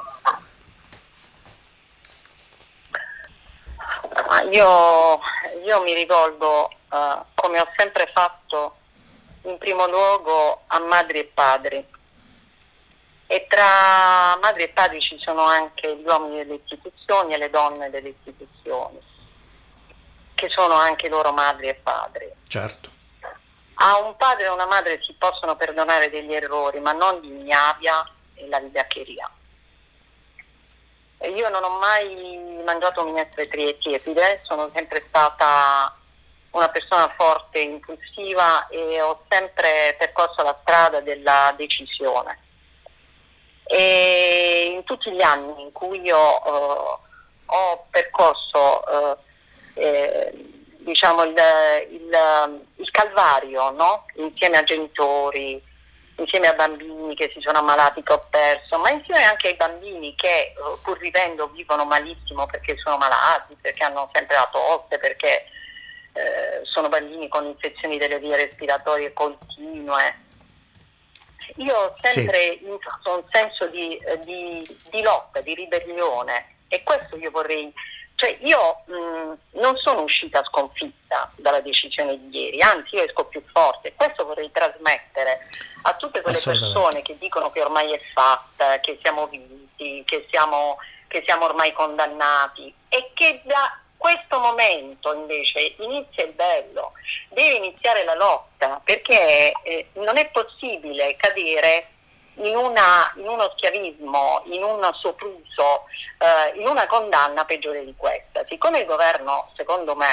Io, io mi rivolgo, uh, come ho sempre fatto, in primo luogo a madri e padri, e tra madri e padri ci sono anche gli uomini delle istituzioni e le donne delle istituzioni, che sono anche loro madri e padri. Certo. A un padre e una madre si possono perdonare degli errori, ma non l'ignavia e la vigliaccheria. Io non ho mai mangiato minestre tiepide, sono sempre stata una persona forte, impulsiva, e ho sempre percorso la strada della decisione. E in tutti gli anni in cui io eh, ho percorso eh, eh, diciamo il, il, il calvario, no? Insieme a genitori, insieme a bambini che si sono ammalati, che ho perso, ma insieme anche ai bambini che pur vivendo vivono malissimo perché sono malati, perché hanno sempre la tosse, perché eh, sono bambini con infezioni delle vie respiratorie continue. Io ho sempre sì. infatto un senso di, di, di lotta, di ribellione, e questo io vorrei... Cioè io mh, non sono uscita sconfitta dalla decisione di ieri, anzi io esco più forte. Questo vorrei trasmettere a tutte quelle persone che dicono che ormai è fatta, che siamo vinti, che siamo, che siamo ormai condannati, e che da questo momento invece inizia il bello, deve iniziare la lotta, perché eh, non è possibile cadere in, una, in uno schiavismo, in un sopruso, eh, in una condanna peggiore di questa. Siccome il governo, secondo me,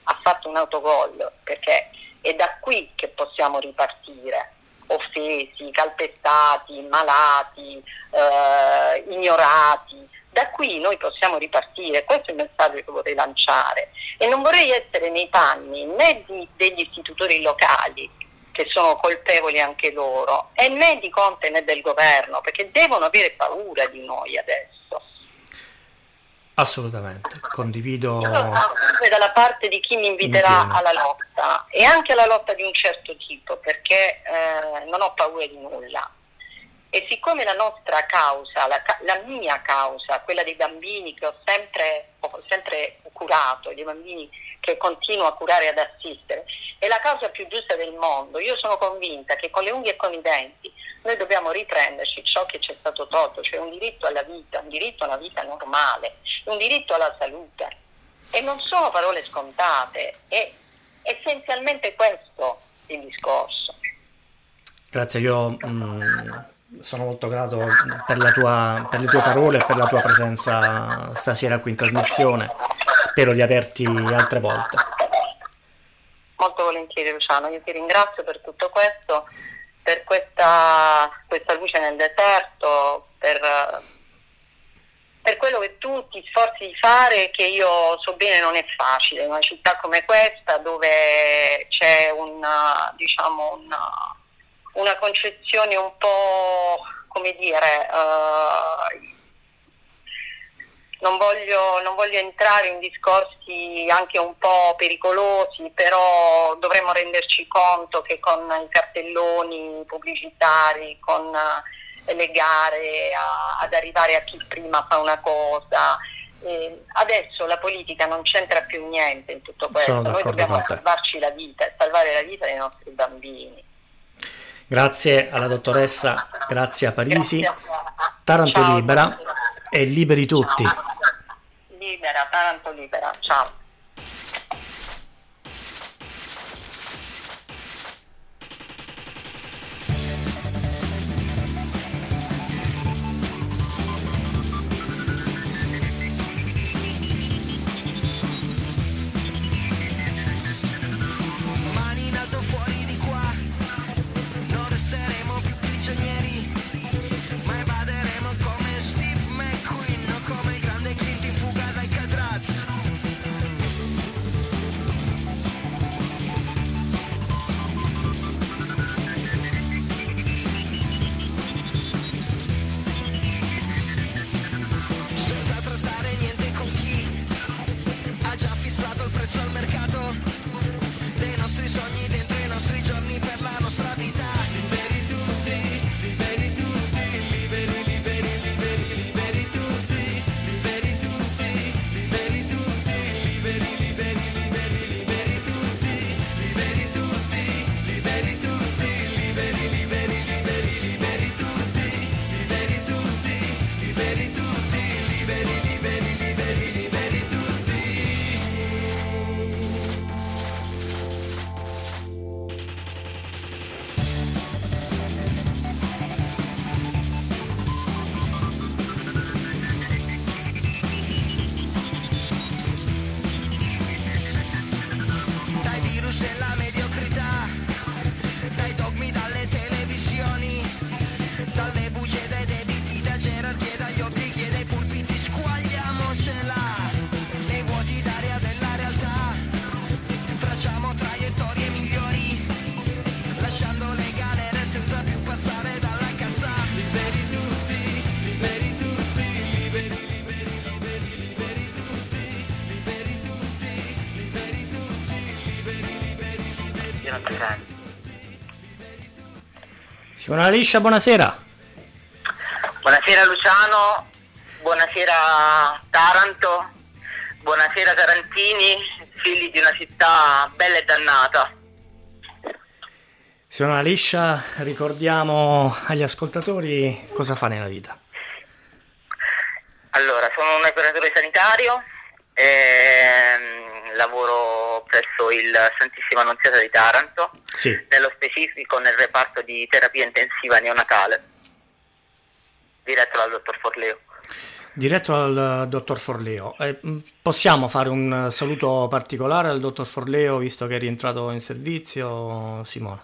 ha fatto un autogol, perché è da qui che possiamo ripartire. Offesi, calpestati, malati, eh, ignorati. Da qui noi possiamo ripartire, questo è il messaggio che vorrei lanciare. E non vorrei essere nei panni né di, degli istitutori locali, che sono colpevoli anche loro, e né di Conte né del governo, perché devono avere paura di noi adesso. Assolutamente, condivido. Io sono dalla parte di chi mi inviterà alla lotta, e anche alla lotta di un certo tipo, perché eh, non ho paura di nulla. E siccome la nostra causa, la, la mia causa, quella dei bambini che ho sempre, ho sempre curato, dei bambini che continuo a curare e ad assistere, è la causa più giusta del mondo, io sono convinta che con le unghie e con i denti noi dobbiamo riprenderci ciò che ci è stato tolto, cioè un diritto alla vita, un diritto a una vita normale, un diritto alla salute. E non sono parole scontate, è essenzialmente questo il discorso. Grazie, io mh, sono molto grato per, la tua, per le tue parole e per la tua presenza stasera qui in trasmissione. Spero di averti altre volte. Molto volentieri, Luciano, io ti ringrazio per tutto questo, per questa, questa luce nel deserto, per, per quello che tu ti sforzi di fare, che io so bene non è facile, in una città come questa dove c'è una, diciamo, una, una concezione un po', come dire, uh, Non voglio, non voglio entrare in discorsi anche un po' pericolosi, però dovremmo renderci conto che con i cartelloni pubblicitari, con le gare a, ad arrivare a chi prima fa una cosa, eh, adesso la politica non c'entra più niente in tutto questo. Noi dobbiamo salvarci la vita, salvare la vita dei nostri bambini. Grazie alla dottoressa, grazie a Parisi. Grazie. Taranto Ciao. Libera e liberi tutti. Libera, Taranto libera. Ciao. Mani in alto fuori di qua, non resteremo più prigionieri, ma evaderemo come Steve McQueen o come il grande Clint in fuga dai Cadraz. Senza trattare niente con chi ha già fissato il prezzo al mercato dei nostri sogni, dentro i nostri giorni, per la nostra vita. Liberi tutti, liberi tutti, liberi, liberi, liberi, liberi tutti, liberi tutti, liberi tutti, liberi, liberi, liberi, liberi tutti, liberi tutti, liberi tutti, liberi, liberi, liberi, liberi tutti, liberi tutti, liberi tutti, liberi, liberi, liberi, liberi tutti. Dai virus della mediocrità, dai dogmi, dalle televisioni, dalle bugie, dai debiti, da gerarchie, dagli obblighi e dai pulpiti, squagliamocela nei vuoti d'aria della realtà, tracciamo traiettorie migliori, lasciando le galere senza più passare dalla cassa. Liberi tutti, liberi tutti, liberi, liberi, liberi, liberi tutti, liberi tutti, liberi tutti, liberi, liberi, liberi. Io non ti sento. Simona Liscia, buonasera. Buonasera Luciano, buonasera Taranto, buonasera Tarantini, figli di una città bella e dannata. Simona Liscia, ricordiamo agli ascoltatori cosa fa nella vita. Allora, sono un operatore sanitario, ehm, lavoro presso il Santissima Annunziata di Taranto, Sì. nello specifico nel reparto di terapia intensiva neonatale, diretto dal dottor Forleo. Diretto al dottor Forleo. Eh, possiamo fare un saluto particolare al dottor Forleo, visto che è rientrato in servizio, Simona?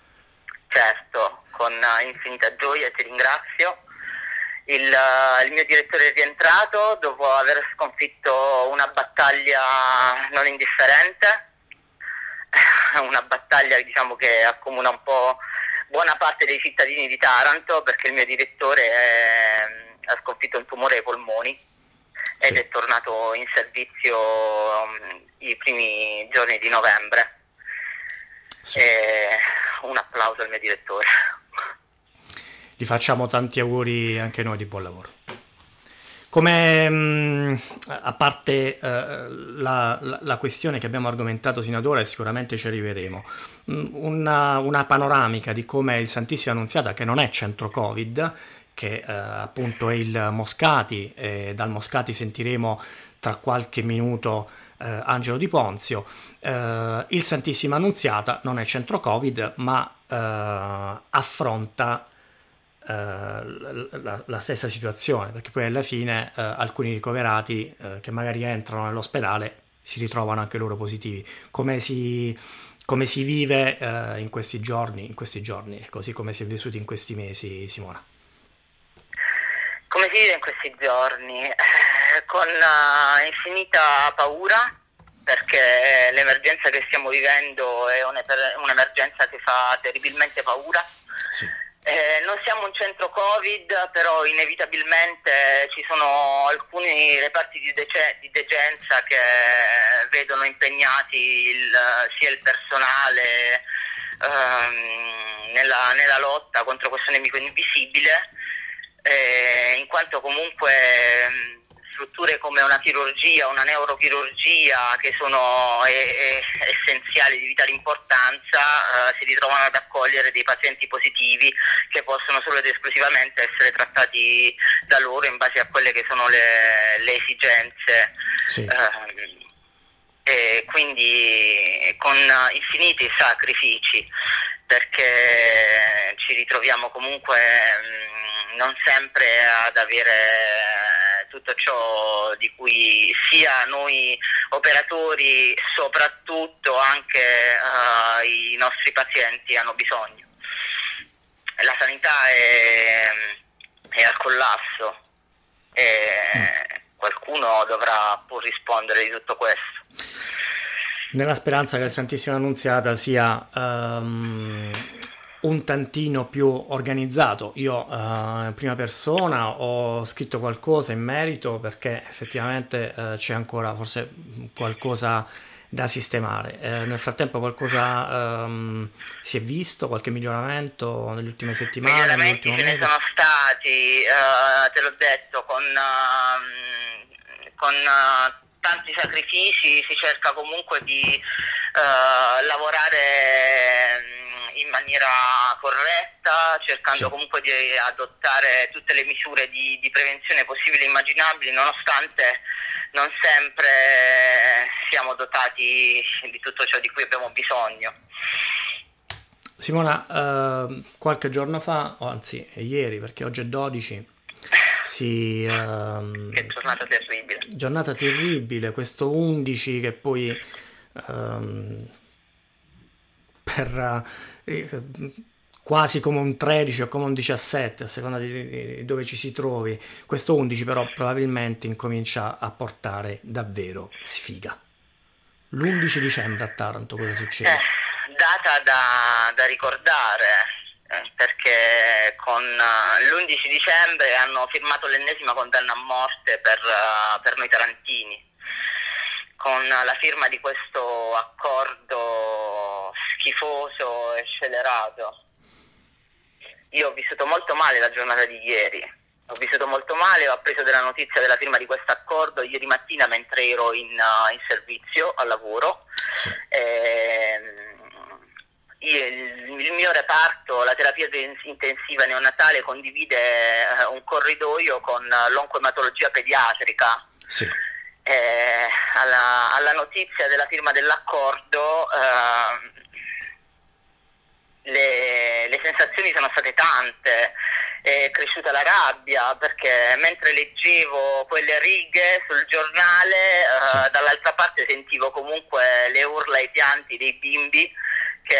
Certo, con infinita gioia ti ringrazio. Il, il mio direttore è rientrato dopo aver sconfitto una battaglia non indifferente, una battaglia diciamo che accomuna un po' buona parte dei cittadini di Taranto, perché il mio direttore è, ha sconfitto un tumore ai polmoni ed sì. È tornato in servizio um, i primi giorni di novembre. Sì. E un applauso al mio direttore. Gli facciamo tanti auguri anche noi di buon lavoro. Come mh, a parte uh, la, la, la questione che abbiamo argomentato sino ad ora, e sicuramente ci arriveremo, mh, una, una panoramica di come il Santissima Annunziata, che non è centro Covid, che uh, appunto è il Moscati, e dal Moscati sentiremo tra qualche minuto uh, Angelo Di Ponzio. Uh, il Santissima Annunziata non è centro Covid, ma uh, affronta Uh, la, la stessa situazione, perché poi alla fine uh, alcuni ricoverati uh, che magari entrano nell'ospedale si ritrovano anche loro positivi. Come si, come si vive uh, in questi giorni, in questi giorni, così come si è vissuto in questi mesi, Simona? Come si vive in questi giorni? Eh, con uh, infinita paura, perché l'emergenza che stiamo vivendo è un'emergenza che fa terribilmente paura. Sì. Eh, non siamo un centro Covid, però inevitabilmente ci sono alcuni reparti di, dece- di degenza che vedono impegnati il, sia il personale ehm, nella, nella lotta contro questo nemico invisibile, eh, in quanto comunque mh, strutture come una chirurgia, una neurochirurgia, che sono e, e, essenziali, di vitale importanza, eh, si ritrovano ad accogliere dei pazienti positivi che possono solo ed esclusivamente essere trattati da loro in base a quelle che sono le, le esigenze. Sì. Eh, e quindi con infiniti sacrifici, perché ci ritroviamo comunque mh, non sempre ad avere tutto ciò di cui sia noi operatori, soprattutto anche uh, i nostri pazienti hanno bisogno. La sanità è, è al collasso e mm. qualcuno dovrà pur rispondere di tutto questo. Nella speranza che il Santissima Annunziata sia um, un tantino più organizzato. Io uh, in prima persona ho scritto qualcosa in merito, perché effettivamente uh, c'è ancora forse qualcosa da sistemare. Eh, nel frattempo qualcosa um, si è visto, qualche miglioramento nelle ultime settimane? Miglioramenti ce ne sono stati, uh, te l'ho detto, con, uh, con uh, tanti sacrifici si cerca comunque di uh, lavorare in maniera corretta, cercando sì. comunque di adottare tutte le misure di, di prevenzione possibili e immaginabili, nonostante non sempre siamo dotati di tutto ciò di cui abbiamo bisogno. Simona, uh, qualche giorno fa, o anzi ieri, perché oggi è dodici, si, uh, che giornata terribile. Giornata terribile, questo undici che poi uh, per uh, quasi come un tredici o come un diciassette, a seconda di, di dove ci si trovi, questo undici però probabilmente incomincia a portare davvero sfiga. L'undici dicembre a Taranto cosa succede? Eh, data da, da ricordare, eh, perché con uh, l'undici dicembre hanno firmato l'ennesima condanna a morte per, uh, per noi tarantini, con la firma di questo accordo schifoso e scellerato. Io ho vissuto molto male la giornata di ieri, ho vissuto molto male, ho appreso della notizia della firma di questo accordo ieri mattina mentre ero in, uh, in servizio al lavoro. Sì. E, io, il, il mio reparto, la terapia intensiva neonatale, condivide uh, un corridoio con uh, l'oncoematologia pediatrica. Sì. E, alla, alla notizia della firma dell'accordo uh, Le, le sensazioni sono state tante, è cresciuta la rabbia, perché mentre leggevo quelle righe sul giornale, sì. uh, dall'altra parte sentivo comunque le urla e i pianti dei bimbi che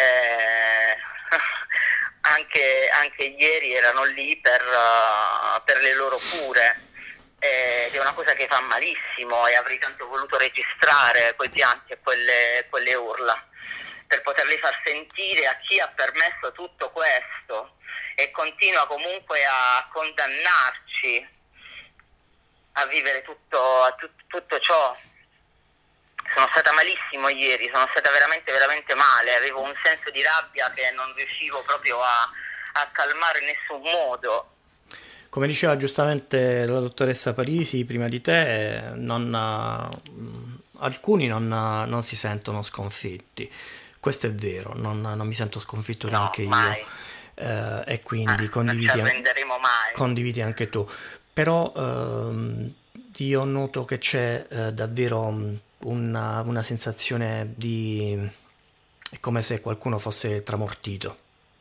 anche, anche ieri erano lì per, uh, per le loro cure. Ed è una cosa che fa malissimo, e avrei tanto voluto registrare quei pianti e quelle, quelle urla per poterli far sentire a chi ha permesso tutto questo e continua comunque a condannarci a vivere tutto, a tut, tutto ciò. Sono stata malissimo ieri, sono stata veramente veramente male, avevo un senso di rabbia che non riuscivo proprio a, a calmare in nessun modo. Come diceva giustamente la dottoressa Parisi prima di te, non, uh, alcuni non, uh, non si sentono sconfitti. Questo è vero, non, non mi sento sconfitto no, neanche mai. io, uh, e quindi ah, condividi, non ci arrenderemo mai. condividi anche tu. Però uh, io noto che c'è uh, davvero una, una sensazione di... è come se qualcuno fosse tramortito.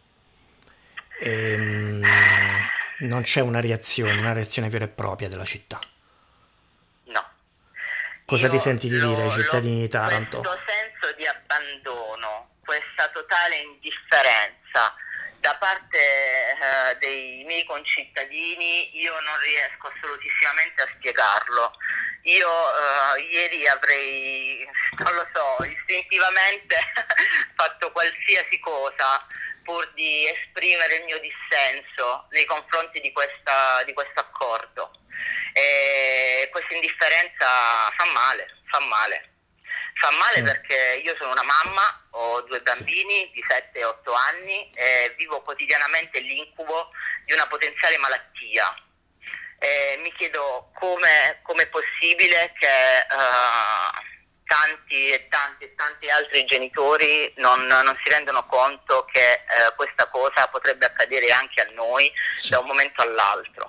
E, um, non c'è una reazione, una reazione vera e propria della città. No. Cosa Io ti senti di lo, dire ai cittadini lo, di Taranto? Questo senso di abbandono, questa totale indifferenza da parte eh, dei miei concittadini, io non riesco assolutissimamente a spiegarlo. Io eh, ieri avrei, non lo so, istintivamente fatto qualsiasi cosa pur di esprimere il mio dissenso nei confronti di questa di questo accordo. E questa indifferenza fa male, fa male. Fa male mm. perché io sono una mamma, ho due bambini di sette e otto anni e vivo quotidianamente l'incubo di una potenziale malattia. E mi chiedo come è possibile che uh, tanti e tanti e tanti altri genitori non, non si rendono conto che eh, questa cosa potrebbe accadere anche a noi sì. da un momento all'altro.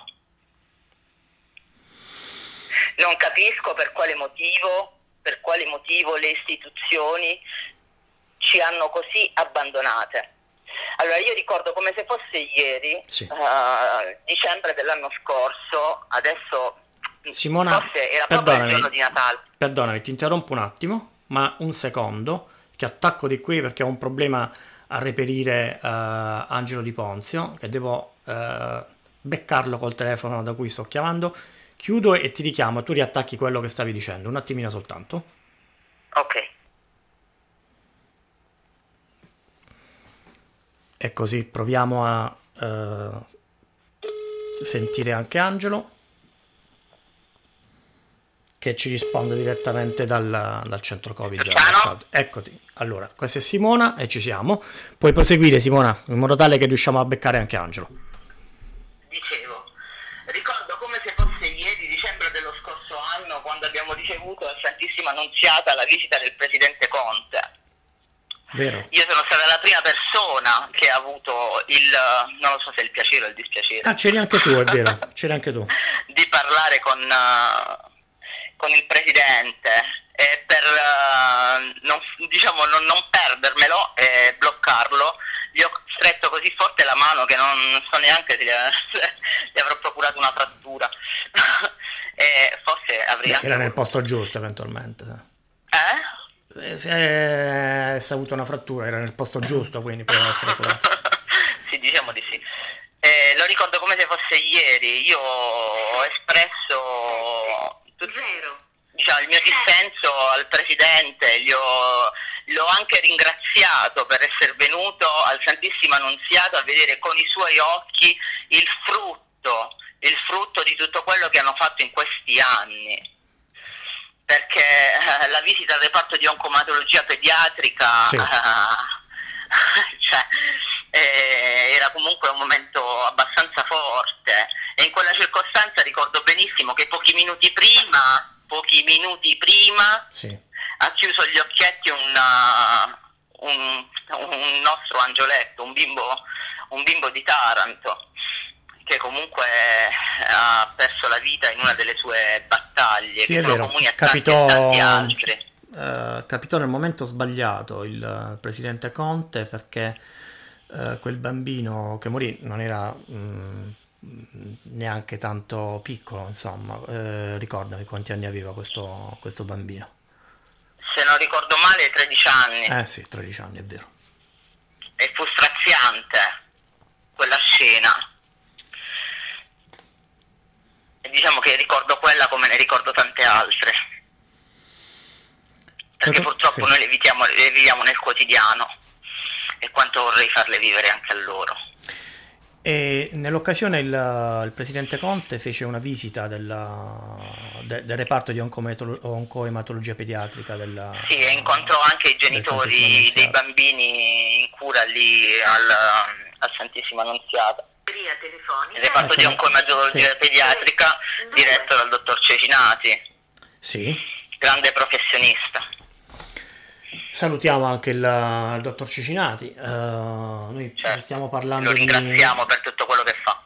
Non capisco per quale motivo, per quale motivo le istituzioni ci hanno così abbandonate. Allora io ricordo come se fosse ieri, sì. uh, dicembre dell'anno scorso, adesso Simona, forse era proprio il giorno di Natale. Perdonami, ti interrompo un attimo, ma un secondo, che attacco di qui perché ho un problema a reperire uh, Angelo Di Ponzio, che devo uh, beccarlo col telefono da cui sto chiamando. Chiudo e ti richiamo, tu riattacchi quello che stavi dicendo, un attimino soltanto. Ok. E così proviamo a uh, sentire anche Angelo, che ci risponde direttamente dal, dal centro Covid. Eccoti. Allora, questa è Simona e ci siamo. Puoi proseguire, Simona, in modo tale che riusciamo a beccare anche Angelo. Dicevo, ricordo come se fosse ieri, dicembre dello scorso anno, quando abbiamo ricevuto a Santissima Annunziata la visita del presidente Conte. Vero. Io sono stata la prima persona che ha avuto il, non lo so se il piacere o il dispiacere. Ah, c'eri anche tu, è vero, c'eri anche tu. Di parlare con, uh, con il presidente e per uh, non, diciamo non, non perdermelo e bloccarlo, gli ho stretto così forte la mano che non so neanche se gli, gli avrò procurato una frattura. E forse avrei Beh, anche era nel posto giusto eventualmente. Eh? Se avesse avuto una frattura era nel posto giusto, quindi poteva essere curato. Sì, diciamo di sì. Eh, lo ricordo come se fosse ieri. Io ho espresso tutto, diciamo, il mio dissenso al presidente, gli ho, l'ho anche ringraziato per essere venuto al Santissima Annunziata a vedere con i suoi occhi il frutto, il frutto di tutto quello che hanno fatto in questi anni. Perché eh, la visita al reparto di oncomatologia pediatrica sì. eh, cioè, eh, era comunque un momento abbastanza forte, e in quella circostanza ricordo benissimo che pochi minuti prima, pochi minuti prima sì. ha chiuso gli occhietti una, un, un nostro angioletto, un bimbo, un bimbo di Taranto, che comunque ha perso la vita in una delle sue battaglie, sì, che è sono vero. comuni a capitò, tanti, tanti altri. Uh, capitò nel momento sbagliato il uh, presidente Conte, perché uh, quel bambino che morì non era um, neanche tanto piccolo, insomma. Eh, ricordami quanti anni aveva questo, questo bambino. Se non ricordo male, tredici anni. Eh sì, tredici anni, è vero. E fu straziante quella scena. E diciamo che ricordo quella come ne ricordo tante altre. Perché purtroppo sì. Noi le viviamo, le viviamo nel quotidiano e quanto vorrei farle vivere anche a loro. E nell'occasione il, il presidente Conte fece una visita della, de, del reparto di oncoematologia pediatrica della, sì, e incontrò anche i genitori dei bambini in cura lì al, al Santissima Annunziata. Il reparto di oncoematologia sì. pediatrica diretto dal dottor Cecinati, sì. grande professionista. Salutiamo anche il, il dottor Cecinati, uh, noi certo. stiamo parlando lo ringraziamo di... per tutto quello che fa.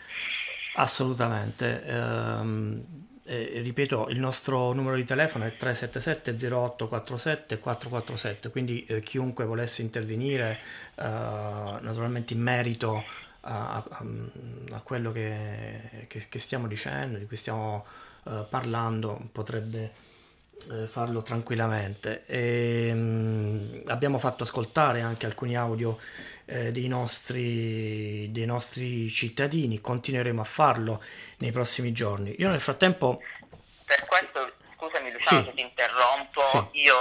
Assolutamente, uh, eh, ripeto, il nostro numero di telefono è tre sette sette zero otto quattro sette quattro quattro sette, quindi eh, chiunque volesse intervenire uh, naturalmente in merito a, a, a quello che, che, che stiamo dicendo, di cui stiamo uh, parlando, potrebbe farlo tranquillamente. E, mh, abbiamo fatto ascoltare anche alcuni audio eh, dei nostri dei nostri cittadini, continueremo a farlo nei prossimi giorni. Io nel frattempo, per questo, scusami Luciano sì. se ti interrompo, sì. io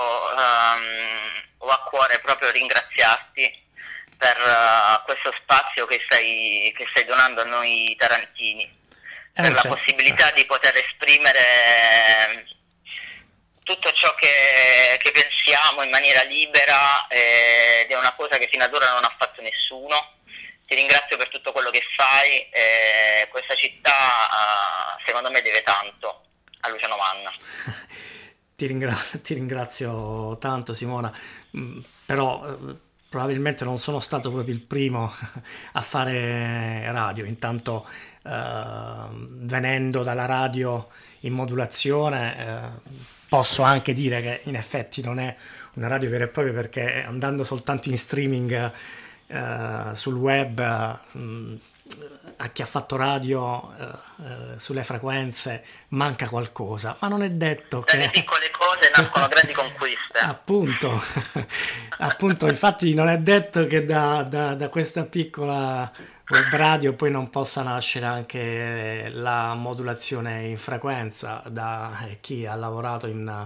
um, ho a cuore proprio ringraziarti per uh, questo spazio che stai, che stai donando a noi tarantini, eh, per la possibilità eh. di poter esprimere tutto ciò che, che pensiamo in maniera libera, eh, ed è una cosa che fino ad ora non ha fatto nessuno. Ti ringrazio per tutto quello che fai, eh, questa città uh, secondo me deve tanto a Luciano Manna. ti, ringra- ti ringrazio tanto Simona, mm, però eh, probabilmente non sono stato proprio il primo a fare radio, intanto eh, venendo dalla radio in modulazione eh, posso anche dire che in effetti non è una radio vera e propria, perché andando soltanto in streaming uh, sul web, uh, a chi ha fatto radio uh, uh, sulle frequenze manca qualcosa, ma non è detto che... Dalle piccole cose nascono grandi conquiste. Appunto, appunto, infatti non è detto che da, da, da questa piccola web radio poi non possa nascere anche la modulazione in frequenza da chi ha lavorato in,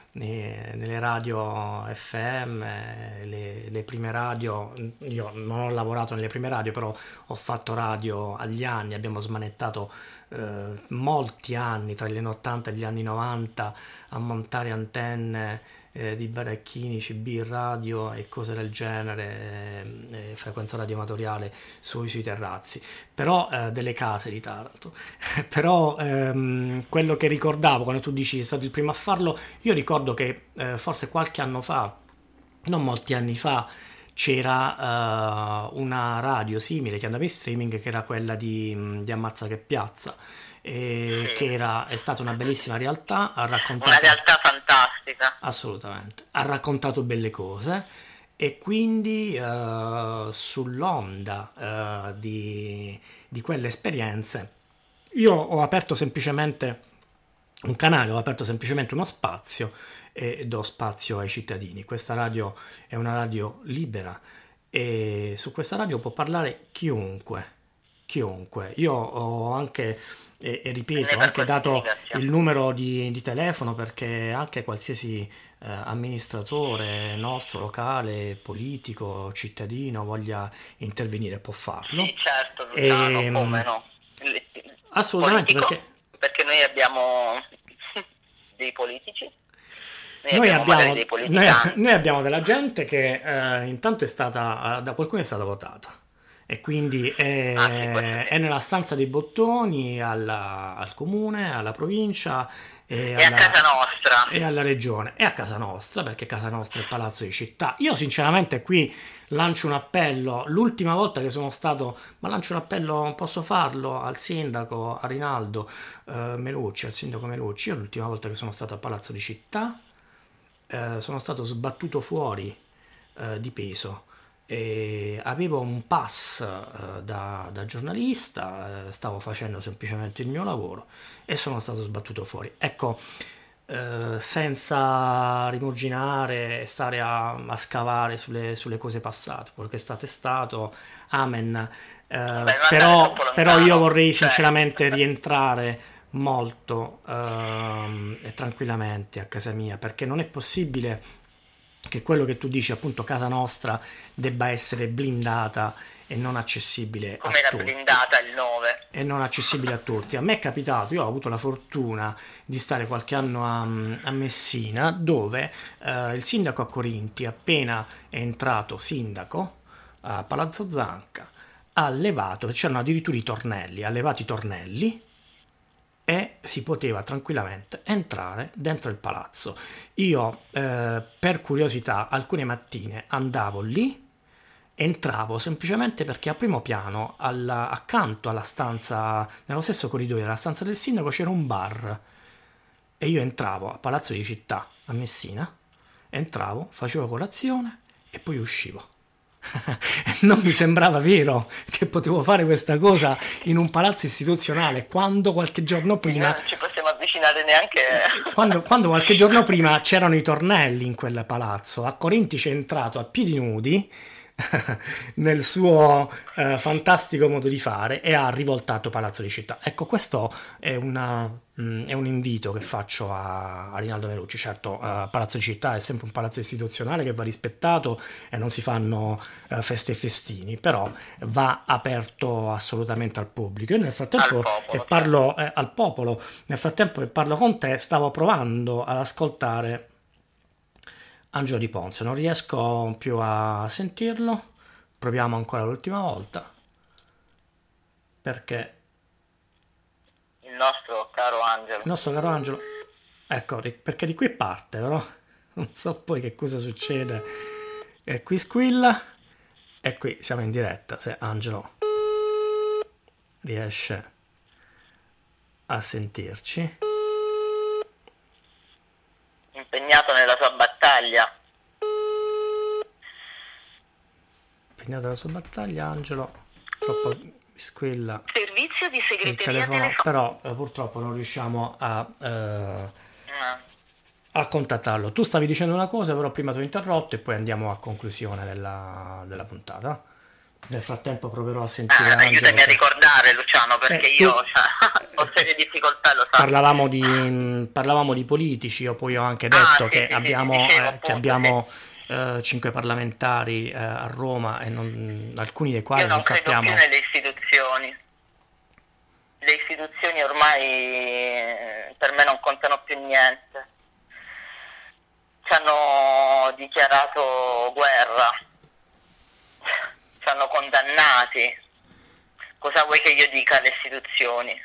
nelle radio F M, le, le prime radio. Io non ho lavorato nelle prime radio, però ho fatto radio agli anni, abbiamo smanettato eh, molti anni tra gli anni ottanta e gli anni novanta a montare antenne Eh, di baracchini, C B radio e cose del genere, eh, frequenza radioamatoriale sui, sui terrazzi, però eh, delle case di Taranto. Però ehm, quello che ricordavo quando tu dici sei stato il primo a farlo, io ricordo che eh, forse qualche anno fa, non molti anni fa, c'era uh, una radio simile che andava in streaming, che era quella di, di Ammazza che Piazza, e sì. che era, è stata una bellissima realtà, ha raccontato, una realtà fantastica, assolutamente, ha raccontato belle cose, e quindi uh, sull'onda uh, di, di quelle esperienze io ho aperto semplicemente un canale, ho aperto semplicemente uno spazio e do spazio ai cittadini. Questa radio è una radio libera e su questa radio può parlare chiunque, chiunque. Io ho anche, e, e ripeto, ho anche dato il numero di, di telefono, perché anche qualsiasi eh, amministratore nostro, locale, politico, cittadino voglia intervenire può farlo. Sì, certo, Luciano, e, come no? Assolutamente, Politico, perché... perché noi abbiamo dei politici. Noi, noi, abbiamo abbiamo, dei noi, noi abbiamo della gente che eh, intanto è stata, da qualcuno è stata votata, e quindi è, ah, sì, è nella stanza dei bottoni alla, al comune, alla provincia e, e alla, a casa nostra e alla regione, e a casa nostra, perché casa nostra è il palazzo di città. Io sinceramente qui lancio un appello, l'ultima volta che sono stato, ma lancio un appello, posso farlo, al sindaco, a Rinaldo eh, Melucci, al sindaco Melucci. Io l'ultima volta che sono stato al palazzo di città eh, sono stato sbattuto fuori eh, di peso, e avevo un pass eh, da, da giornalista, eh, stavo facendo semplicemente il mio lavoro e sono stato sbattuto fuori. Ecco, eh, senza rimuginare e stare a, a scavare sulle, sulle cose passate, quello che è stato è stato, amen. Eh, Beh, però, lontano, però io vorrei cioè. sinceramente rientrare molto ehm, e tranquillamente a casa mia, perché non è possibile che quello che tu dici, appunto, casa nostra debba essere blindata e non accessibile come a era tutti. blindata il nove. E non accessibile a tutti. A me è capitato, io ho avuto la fortuna di stare qualche anno a, a Messina, dove eh, il sindaco a Corinti, appena è entrato sindaco a Palazzo Zanca, ha levato, c'erano addirittura i tornelli, ha levato i tornelli e si poteva tranquillamente entrare dentro il palazzo. Io, eh, per curiosità, alcune mattine andavo lì, entravo semplicemente perché a primo piano, alla- accanto alla stanza, nello stesso corridoio della stanza del sindaco, c'era un bar. E io entravo a Palazzo di Città, a Messina, entravo, facevo colazione e poi uscivo. Non mi sembrava vero che potevo fare questa cosa in un palazzo istituzionale quando qualche giorno prima Non ci possiamo avvicinare neanche. quando, quando qualche giorno prima c'erano i tornelli in quel palazzo. A Corinti c'è entrato a piedi nudi nel suo eh, fantastico modo di fare e ha rivoltato Palazzo di Città. Ecco, questo è, una, mh, è un invito che faccio a, a Rinaldo Melucci. Certo, uh, Palazzo di Città è sempre un palazzo istituzionale che va rispettato e non si fanno uh, feste e festini, però va aperto assolutamente al pubblico. Io nel frattempo Al popolo, e parlo eh, al popolo, nel frattempo che parlo con te, stavo provando ad ascoltare Angelo Di Ponzio, non riesco più a sentirlo, proviamo ancora l'ultima volta, perché Il nostro caro Angelo. il nostro caro Angelo, ecco, ri- perché di qui parte, però non so poi che cosa succede, e qui squilla, e qui siamo in diretta, se Angelo riesce a sentirci. Impegnato nella sua battaglia. Impegnato nella sua battaglia, Angelo, troppo squilla Servizio di il segreteria telefono, telefonica. però eh, purtroppo non riusciamo a, eh, a contattarlo. Tu stavi dicendo una cosa, però prima ti ho interrotto e poi andiamo a conclusione della, della puntata. Nel frattempo proverò a sentire Ah, Angelo. aiutami a ricordare, Luciano, perché Eh, tu- io cioè, ho serie difficoltà, lo sai. Parlavamo di, parlavamo di politici, io poi ho anche detto Ah, sì, che, sì, sì, abbiamo, dicevo, eh, che appunto, abbiamo eh, cinque parlamentari eh, a Roma e non- alcuni dei quali Io non non credo sappiamo. più nelle istituzioni. Le istituzioni ormai eh, per me non contano più niente. Ci hanno dichiarato guerra, ci hanno condannati. Cosa vuoi che io dica alle istituzioni?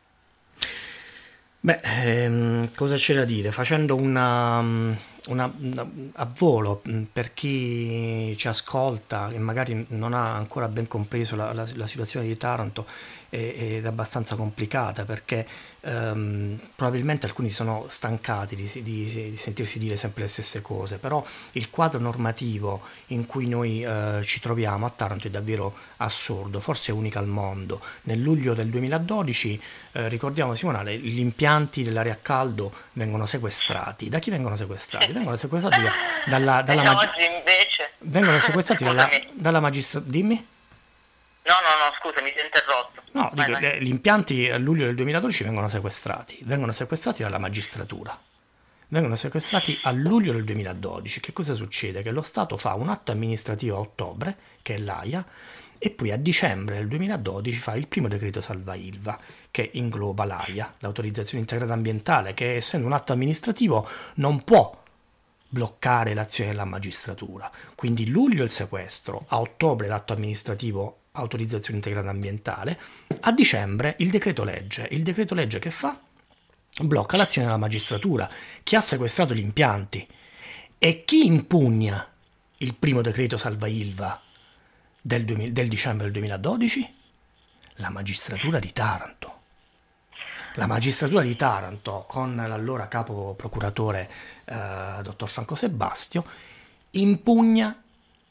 Beh, ehm, cosa c'è da dire? Facendo una, una- una- a volo mh, per chi ci ascolta e magari non ha ancora ben compreso la, la- la situazione di Taranto, è, ed è abbastanza complicata perché ehm, probabilmente alcuni sono stancati di, di- di sentirsi dire sempre le stesse cose, però il quadro normativo in cui noi eh, ci troviamo a Taranto è davvero assurdo, forse unico al mondo. Nel luglio del duemiladodici, eh, ricordiamo Simona, gli impianti dell'aria a caldo vengono sequestrati. Da chi vengono sequestrati? Vengono sequestrati da- dalla, dalla E magi- oggi invece... vengono sequestrati dalla, Scusami. dalla magistratura. Dimmi? No, no, no, scusami, ti ho interrotto. No, Vai, dico, vai. eh, gli impianti a luglio del duemiladodici vengono sequestrati, vengono sequestrati dalla magistratura. Vengono sequestrati a luglio del duemiladodici. Che cosa succede? Che lo Stato fa un atto amministrativo a ottobre, che è l'A I A, e poi a dicembre del duemiladodici fa il primo decreto salva Ilva, che ingloba l'A I A, l'autorizzazione integrata ambientale, che essendo un atto amministrativo non può bloccare l'azione della magistratura. Quindi luglio il sequestro, a ottobre l'atto amministrativo autorizzazione integrata ambientale, a dicembre il decreto legge. Il decreto legge che fa? Blocca l'azione della magistratura. Chi ha sequestrato gli impianti e chi impugna il primo decreto salva Ilva del, duemila del dicembre del duemiladodici? La magistratura di Taranto. La magistratura di Taranto, con l'allora capo procuratore eh, dottor Franco Sebastio, impugna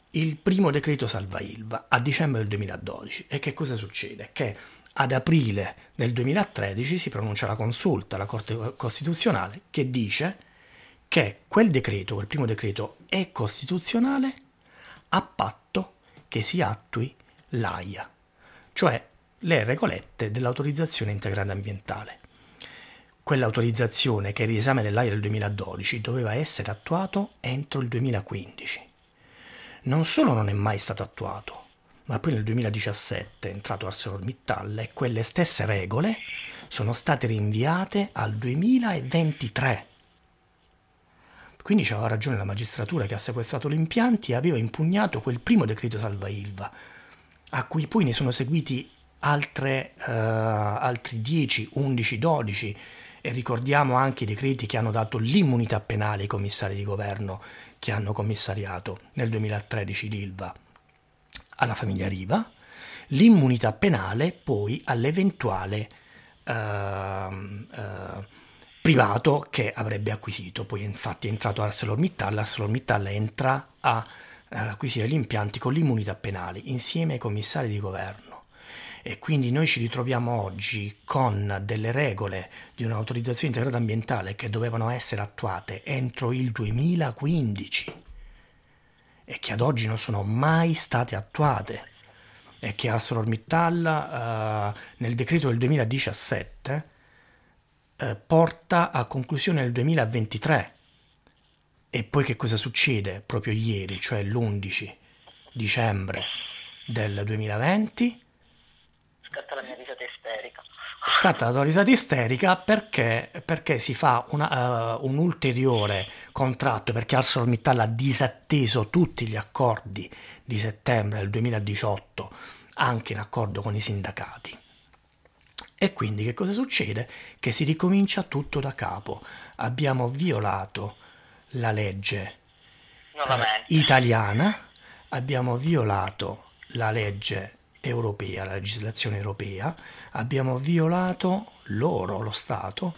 il primo decreto salva Ilva a dicembre del duemiladodici. E che cosa succede? Che ad aprile del duemilatredici si pronuncia la consulta, la Corte Costituzionale, che dice che quel decreto, quel primo decreto, è costituzionale a patto che si attui l'A I A, cioè le regolette dell'autorizzazione integrata ambientale. Quell'autorizzazione, che è il riesame dell'A I A del duemiladodici, doveva essere attuato entro il duemilaquindici. Non solo non è mai stato attuato, ma poi nel duemiladiciassette è entrato ArcelorMittal e quelle stesse regole sono state rinviate al duemilaventitré. Quindi c'aveva ragione la magistratura che ha sequestrato gli impianti e aveva impugnato quel primo decreto salva Ilva, a cui poi ne sono seguiti altre, uh, altri dieci, undici, dodici, e ricordiamo anche i decreti che hanno dato l'immunità penale ai commissari di governo che hanno commissariato nel duemilatredici l'Ilva alla famiglia Riva, l'immunità penale poi all'eventuale uh, uh, privato che avrebbe acquisito. Poi infatti è entrato ArcelorMittal, ArcelorMittal entra a uh, acquisire gli impianti con l'immunità penale insieme ai commissari di governo. E quindi noi ci ritroviamo oggi con delle regole di un'autorizzazione integrata ambientale che dovevano essere attuate entro il duemilaquindici e che ad oggi non sono mai state attuate, e che ArcelorMittal uh, nel decreto del duemiladiciassette uh, porta a conclusione nel duemilaventitré. E poi che cosa succede? Proprio ieri, cioè l'undici dicembre del duemilaventi, scatta la mia risata isterica. Scatta la tua risata isterica perché, perché si fa una, uh, un ulteriore contratto, perché ArcelorMittal ha disatteso tutti gli accordi di settembre del duemiladiciotto, anche in accordo con i sindacati. E quindi che cosa succede? Che si ricomincia tutto da capo. Abbiamo violato la legge eh, italiana, abbiamo violato la legge europea, la legislazione europea, abbiamo violato loro, lo Stato,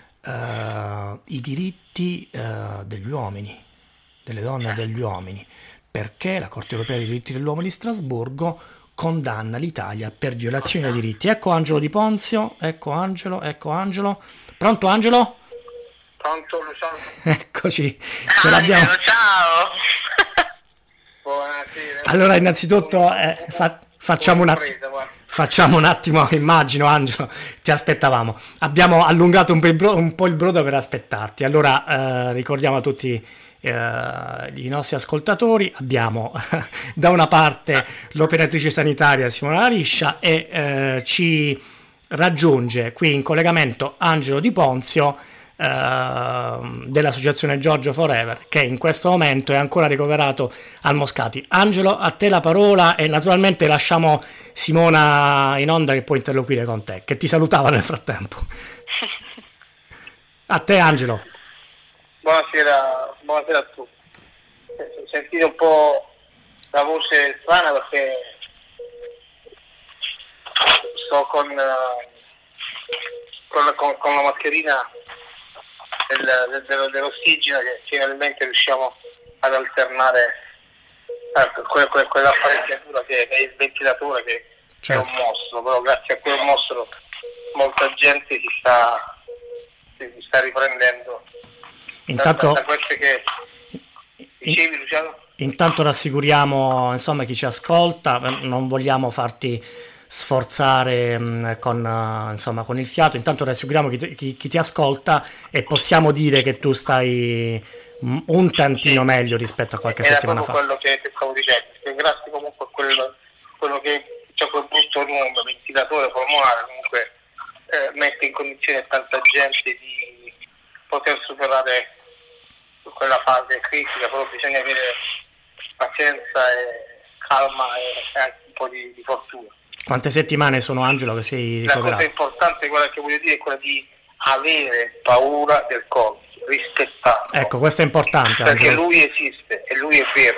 eh, i diritti eh, degli uomini, delle donne e degli uomini, perché la Corte europea dei diritti dell'uomo di Strasburgo condanna l'Italia per violazione dei diritti. Ecco Angelo Di Ponzio, ecco Angelo, ecco Angelo. Pronto Angelo? Pronto Luciano? Eccoci, ce l'abbiamo. Ciao! Buonasera. Allora innanzitutto eh, fa... Facciamo un, attimo, facciamo un attimo, immagino Angelo, ti aspettavamo. Abbiamo allungato un po' il, bro- un po' il brodo per aspettarti. Allora eh, ricordiamo a tutti eh, i nostri ascoltatori, abbiamo da una parte l'operatrice sanitaria Simona Liscia e eh, ci raggiunge qui in collegamento Angelo Di Ponzio, Uh, dell'associazione Giorgio Forever, che in questo momento è ancora ricoverato al Moscati. Angelo, a te la parola e naturalmente lasciamo Simona in onda che può interloquire con te, che ti salutava nel frattempo. A te Angelo. Buonasera, buonasera a tutti. Sentite un po' la voce strana perché sto con, con, con, con la mascherina Del, del, dell'ossigeno, che finalmente riusciamo ad alternare ecco, que, que, quell'apparecchiatura che è il ventilatore, che certo. È un mostro, però grazie a quel mostro molta gente si sta, si sta riprendendo intanto, da, da queste che dicevi, Luciano? Intanto rassicuriamo insomma chi ci ascolta, non vogliamo farti sforzare mh, con, uh, insomma, con il fiato. Intanto rassicuriamo chi, chi, chi ti ascolta e possiamo dire che tu stai m- un tantino sì. meglio rispetto a qualche Era settimana fa. Quello che, che stavo dicendo, che grazie comunque a quello, quello che c'è quel brutto nome, ventilatore polmonare, comunque eh, mette in condizione tanta gente di poter superare quella fase critica, però bisogna avere pazienza e calma e, e anche un po' di, di fortuna. Quante settimane sono, Angelo, che sei ricoverato? La cosa importante, quella che voglio dire, è quella di avere paura del Covid, rispettarlo. Ecco, questo è importante, perché Angelo. lui esiste e lui è vero.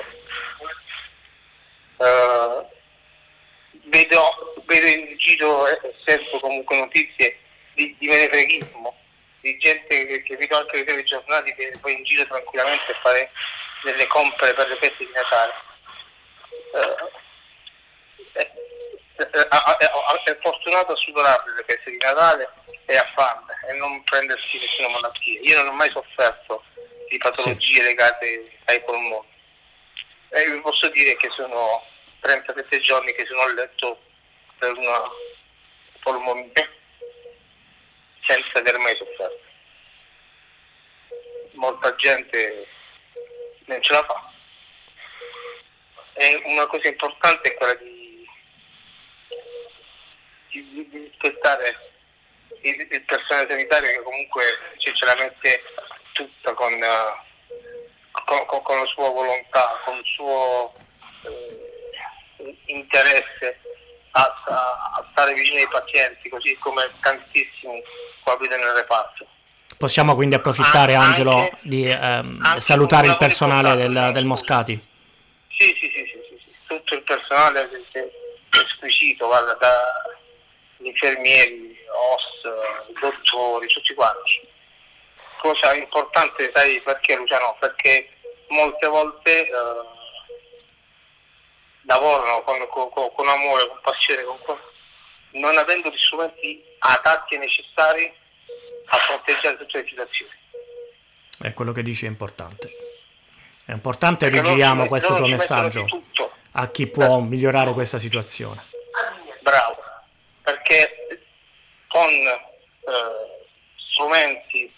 Uh, vedo, vedo in giro e eh, sento comunque notizie di, di menefreghismo, di gente che, che vedo anche nei telegiornali che poi in giro tranquillamente a fare delle compere per le feste di Natale. eh, è, è, è, è fortunato a superare le feste di Natale e a farle e non prendersi nessuna malattia. Io non ho mai sofferto di patologie sì. legate ai polmoni e vi posso dire che sono trentasette giorni che sono a letto per una polmonite senza aver mai sofferto. Molta gente non ce la fa. E una cosa importante è quella di, di, di rispettare il, il personale sanitario che comunque cioè, ce la mette tutta con, uh, con, con la sua volontà, con il suo uh, interesse a, a, a stare vicino ai pazienti, così come tantissimi qua abitano nel reparto. Possiamo quindi approfittare, anche, Angelo, di ehm, salutare il personale del, del Moscati. Sì, sì, sì, sì, sì, sì. Tutto il personale è squisito, guarda, dagli infermieri, O S, dottori, tutti quanti. Cosa importante, sai perché, Luciano? Perché molte volte eh, lavorano con, con, con amore, con passione, con, con, non avendo gli strumenti adatti e necessari a fronteggiare tutte le situazioni. È quello che dici, è importante. È importante, rigiriamo ci, questo tuo messaggio a chi può migliorare questa situazione. Bravo, perché con eh, strumenti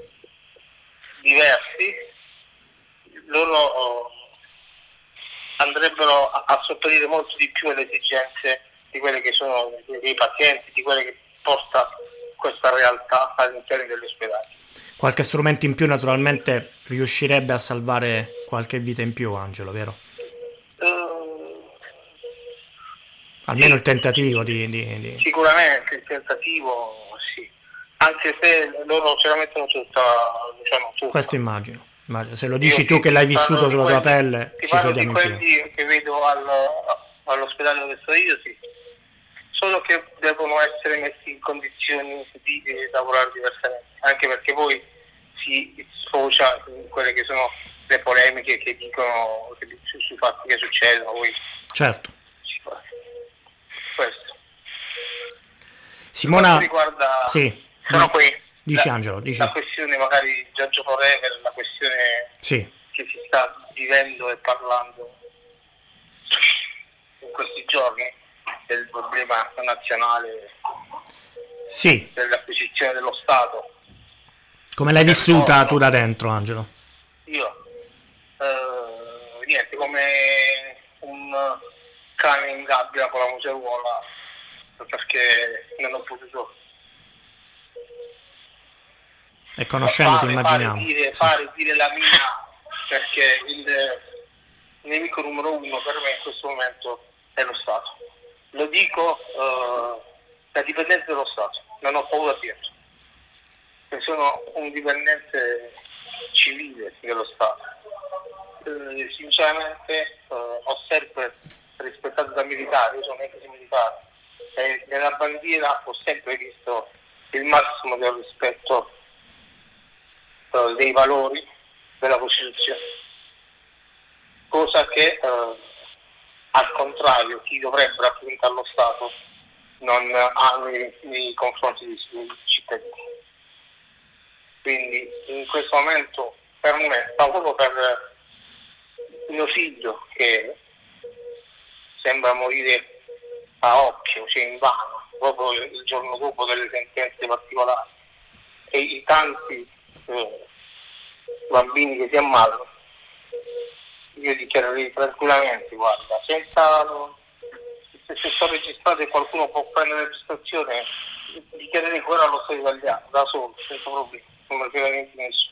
diversi loro oh, andrebbero a, a sopperire molto di più alle esigenze di quelle che sono dei pazienti, di quelle che porta questa realtà all'interno degli ospedali. Qualche strumento in più naturalmente riuscirebbe a salvare qualche vita in più, Angelo, vero? Uh, Almeno sì, il tentativo di, di, di... Sicuramente il tentativo, sì. Anche se loro ce la mettono tutta, diciamo, tutta. Questo immagino. immagino. Se lo dici Io tu che l'hai vissuto sulla tua pelle, ti ci crediamo in più. Ti parlo di quelli che vedo al, all'ospedale dove sto io, sì. Solo che devono essere messi in condizioni di eh, lavorare diversamente, anche perché poi si sfocia in quelle che sono le polemiche che dicono che, su, sui fatti che succedono. Poi certo. Questo. Simona, per riguarda sì. sono qui. Dici, la, Angelo, dici. La questione magari Giorgio Forever, la questione sì. che si sta vivendo e parlando in questi giorni del problema nazionale, sì. dell'acquisizione dello Stato. Come l'hai vissuta forno. tu da dentro, Angelo? Io? Eh, niente, come un cane in gabbia con la museruola, perché non ho potuto. E conoscendo ti immaginiamo. Fare dire, sì. fare dire la mia, perché il, il nemico numero uno per me in questo momento è lo Stato. Lo dico uh, da dipendente dello Stato, non ho paura di dirlo. Sono un dipendente civile dello Stato. Uh, sinceramente uh, ho sempre rispettato da militare, io sono ex militare e nella bandiera ho sempre visto il massimo del rispetto uh, dei valori della Costituzione, cosa che uh, al contrario chi dovrebbe rappresentare lo Stato non ha nei, nei confronti dei suoi cittadini. Quindi in questo momento per me, ma proprio per mio figlio che sembra morire a occhio, cioè in vano, proprio il giorno dopo delle sentenze particolari, e i tanti eh, bambini che si ammalano, io dichiarerei tranquillamente, guarda, senza se, se sto registrato e qualcuno può prendere la registrazione, dichiarerei che ora lo sto italiano, da solo, senza problemi, non me frega niente nessuno.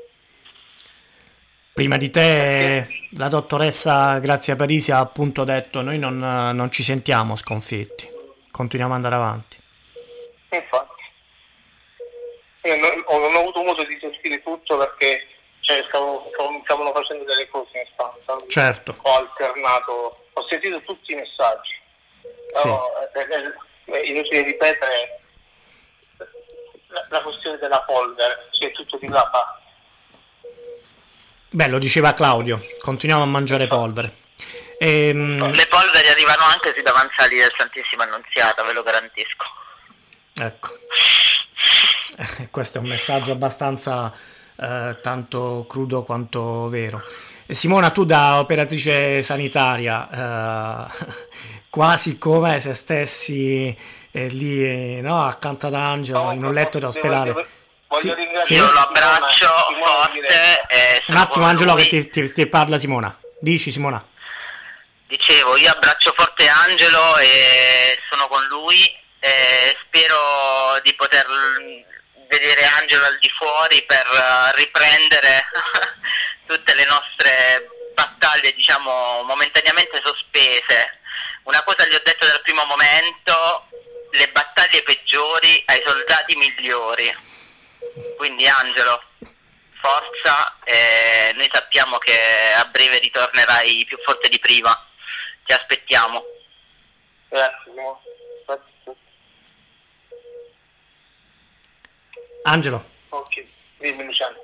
Prima di te la dottoressa Grazia Parisi ha appunto detto noi non, non ci sentiamo sconfitti, continuiamo ad andare avanti. Infatti, io non, non ho avuto modo di sentire tutto perché cioè, stavo, stavano facendo delle cose in stanza. Certo. Ho alternato, ho sentito tutti i messaggi. Sì. No, è, è inutile ripetere la, la questione della polvere, c'è tutto di là fa. Beh, lo diceva Claudio, continuiamo a mangiare polvere. Ehm... Le polveri arrivano anche sui davanzali del Santissima Annunziata, ve lo garantisco. Ecco, questo è un messaggio abbastanza eh, tanto crudo quanto vero. E Simona, tu da operatrice sanitaria, eh, quasi come se stessi eh, lì, no, accanto ad Angelo, in un letto d'ospedale. Voglio Sì, ringraziare. sì. Io lo abbraccio forte. E Un attimo Angelo che ti, ti, ti parla Simona. Dici Simona. Dicevo, io abbraccio forte Angelo e sono con lui e spero di poter vedere Angelo al di fuori per riprendere tutte le nostre battaglie, diciamo, momentaneamente sospese. Una cosa gli ho detto dal primo momento: le battaglie peggiori ai soldati migliori. Quindi Angelo, forza, e noi sappiamo che a breve ritornerai più forte di prima. Ti aspettiamo. Grazie. Angelo. Ok, dimmi Luciano.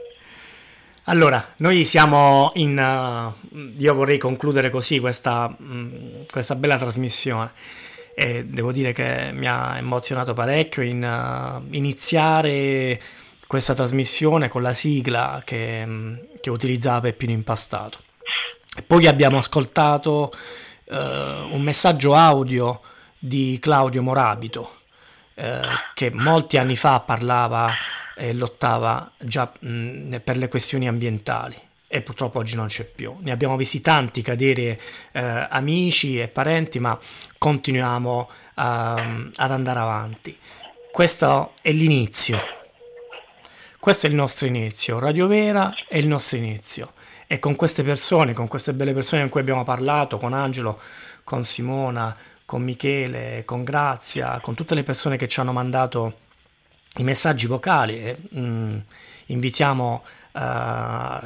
Allora, noi siamo in... Uh, io vorrei concludere così questa, mh, questa bella trasmissione e devo dire che mi ha emozionato parecchio in uh, iniziare questa trasmissione con la sigla che, mh, che utilizzava Peppino Impastato. E poi abbiamo ascoltato uh, un messaggio audio di Claudio Morabito uh, che molti anni fa parlava e lottava già mh, per le questioni ambientali e purtroppo oggi non c'è più. Ne abbiamo visti tanti cadere, eh, amici e parenti, ma continuiamo a, ad andare avanti. Questo è l'inizio, questo è il nostro inizio. Radio Vera è il nostro inizio e con queste persone, con queste belle persone con cui abbiamo parlato, con Angelo, con Simona, con Michele, con Grazia, con tutte le persone che ci hanno mandato i messaggi vocali e mh, invitiamo uh, a,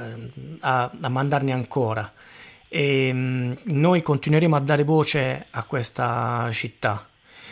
a mandarne ancora e mh, noi continueremo a dare voce a questa città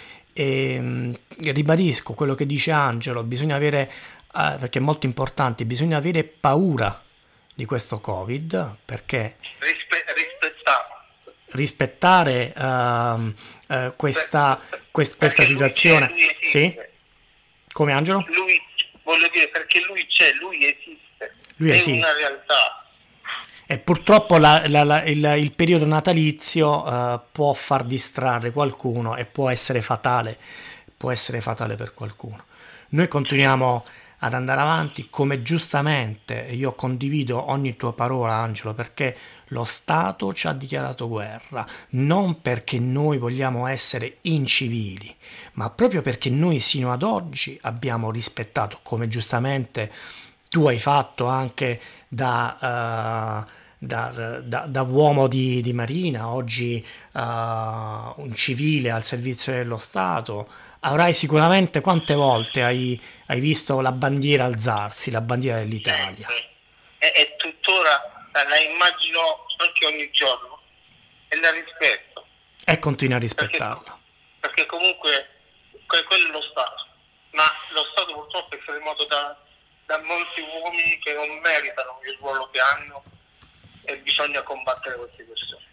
e mh, ribadisco quello che dice Angelo: bisogna avere, uh, perché è molto importante, bisogna avere paura di questo Covid, perché Rispe- rispettare rispettare uh, uh, questa, quest- questa situazione. Lui lui sì? Come Angelo? Lui, voglio dire, perché lui c'è, lui esiste, lui è esiste. una realtà. E purtroppo la, la, la, il, il periodo natalizio uh, può far distrarre qualcuno e può essere fatale, può essere fatale per qualcuno. Noi continuiamo ad andare avanti come giustamente, io condivido ogni tua parola Angelo, perché lo Stato ci ha dichiarato guerra, non perché noi vogliamo essere incivili, ma proprio perché noi sino ad oggi abbiamo rispettato, come giustamente tu hai fatto anche da, uh, da, da, da uomo di, di Marina, oggi uh, un civile al servizio dello Stato. Avrai sicuramente, quante volte hai, hai visto la bandiera alzarsi, la bandiera dell'Italia? E, e tuttora la immagino anche ogni giorno e la rispetto. E continui a rispettarla. Perché, perché comunque quello è lo Stato, ma lo Stato purtroppo è fermato da, da molti uomini che non meritano il ruolo che hanno e bisogna combattere queste persone.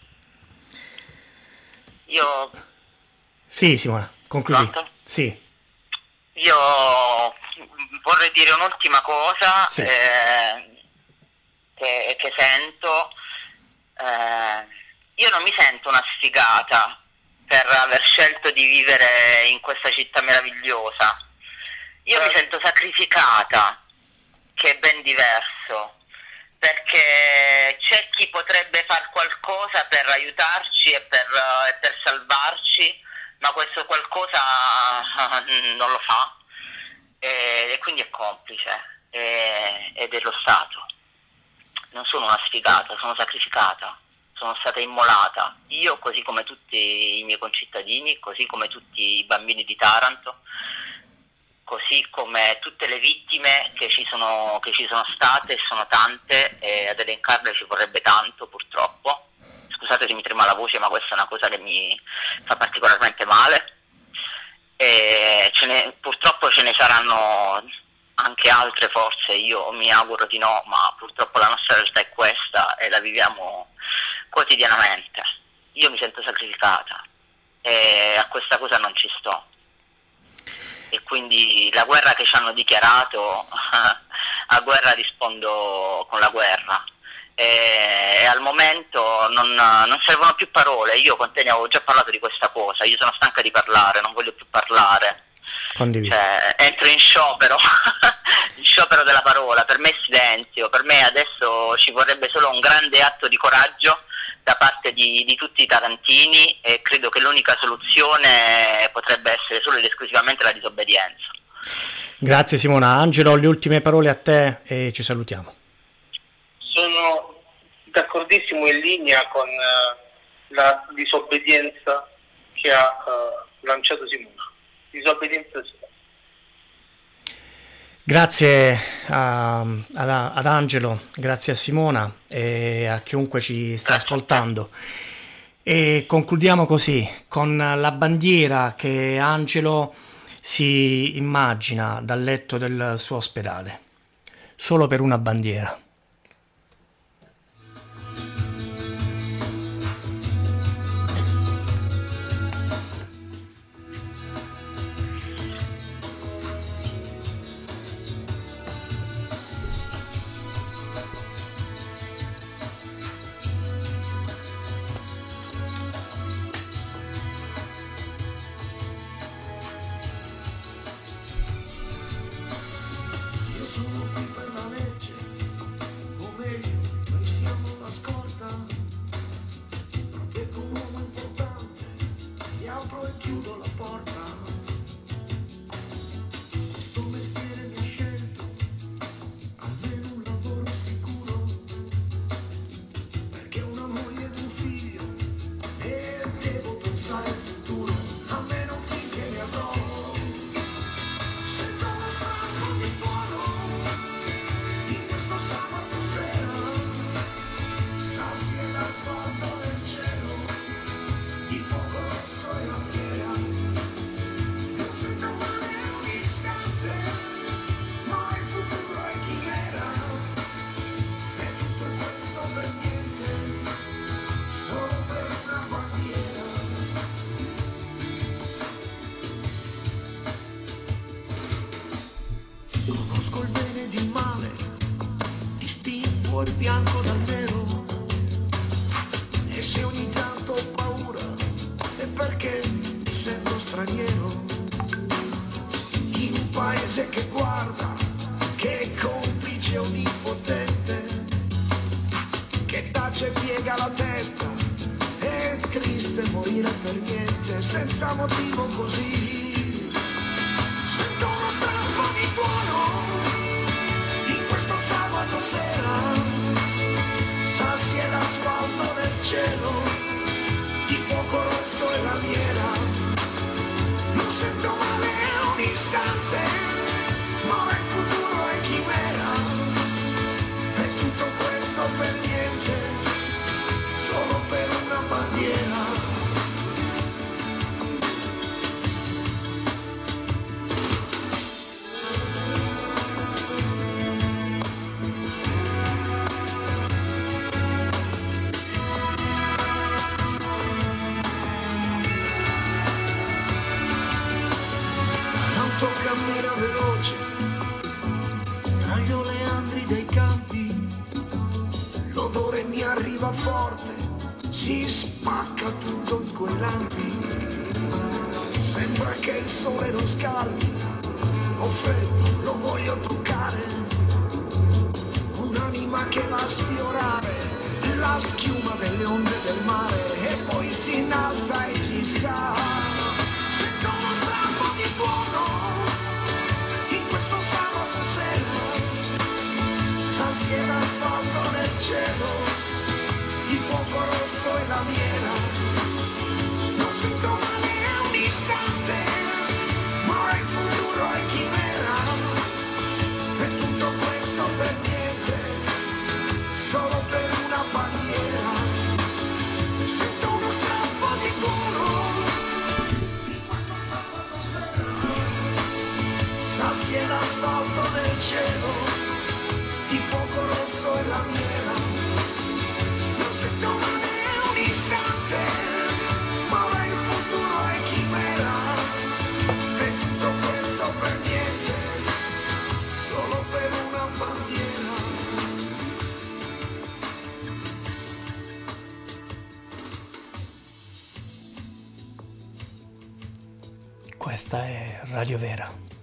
Io... Sì, Simona, concludi. Pronto? Sì. Io vorrei dire un'ultima cosa sì. eh, che, che sento. Eh, io non mi sento una sfigata per aver scelto di vivere in questa città meravigliosa. Io mi sento sacrificata, che è ben diverso, perché c'è chi potrebbe far qualcosa per aiutarci e per, e per salvarci, ma questo qualcosa non lo fa e, e quindi è complice e, ed è lo Stato. Non sono una sfigata, sono sacrificata, sono stata immolata, io così come tutti i miei concittadini, così come tutti i bambini di Taranto, così come tutte le vittime che ci sono, che ci sono state, e sono tante, e ad elencarle ci vorrebbe tanto purtroppo. Scusate se mi trema la voce, ma questa è una cosa che mi fa particolarmente male. E ce ne, purtroppo ce ne saranno anche altre forse, io mi auguro di no, ma purtroppo la nostra realtà è questa e la viviamo quotidianamente. Io mi sento sacrificata e a questa cosa non ci sto. E quindi la guerra che ci hanno dichiarato, a guerra rispondo con la guerra. E, e al momento non, non servono più parole. Io con te ne avevo già parlato di questa cosa, io sono stanca di parlare, non voglio più parlare. Condivido. Cioè, entro in sciopero, il sciopero della parola, per me è silenzio, per me adesso ci vorrebbe solo un grande atto di coraggio da parte di, di tutti i tarantini, e credo che l'unica soluzione potrebbe essere solo ed esclusivamente la disobbedienza. Grazie Simona. Angelo, le ultime parole a te e ci salutiamo. Sono d'accordissimo, in linea con uh, la disobbedienza che ha uh, lanciato Simona. Disobbedienza sì. Grazie a, a, ad Angelo, grazie a Simona e a chiunque ci sta ascoltando. E concludiamo così, con la bandiera che Angelo si immagina dal letto del suo ospedale. Solo per una bandiera. Il bianco dal nero, e se ogni tanto ho paura è perché mi sento straniero in un paese che guarda, che è complice onnipotente, che tace e piega la testa, è triste morire per niente, senza motivo così. Sento uno strappo di tuono in questo sabato sera, sassi e l'asfalto nel cielo, di fuoco rosso e lamiera. Non sento male un istante, ma il futuro è chimera. E tutto questo per niente, solo per una bandiera. Cammina veloce tra gli oleandri dei campi, l'odore mi arriva forte, si spacca tutto in quei lampi. Sembra che il sole non scaldi, ho freddo, lo voglio toccare, un'anima che va a sfiorare la schiuma delle onde del mare, e poi si innalza e chissà, sento uno strappo di tuono in questo sabato sera, sassi e l'asfalto nel cielo, di fuoco rosso e lamiera. Non sento male un istante, ma il futuro è chimera. E tutto questo per niente, solo per una bandiera. Sento uno strappo di tuono in questo sabato sera, sassi e l'asfalto nel cielo, di fuoco rosso e lamiera. Non sento male Questa è Radio Vera.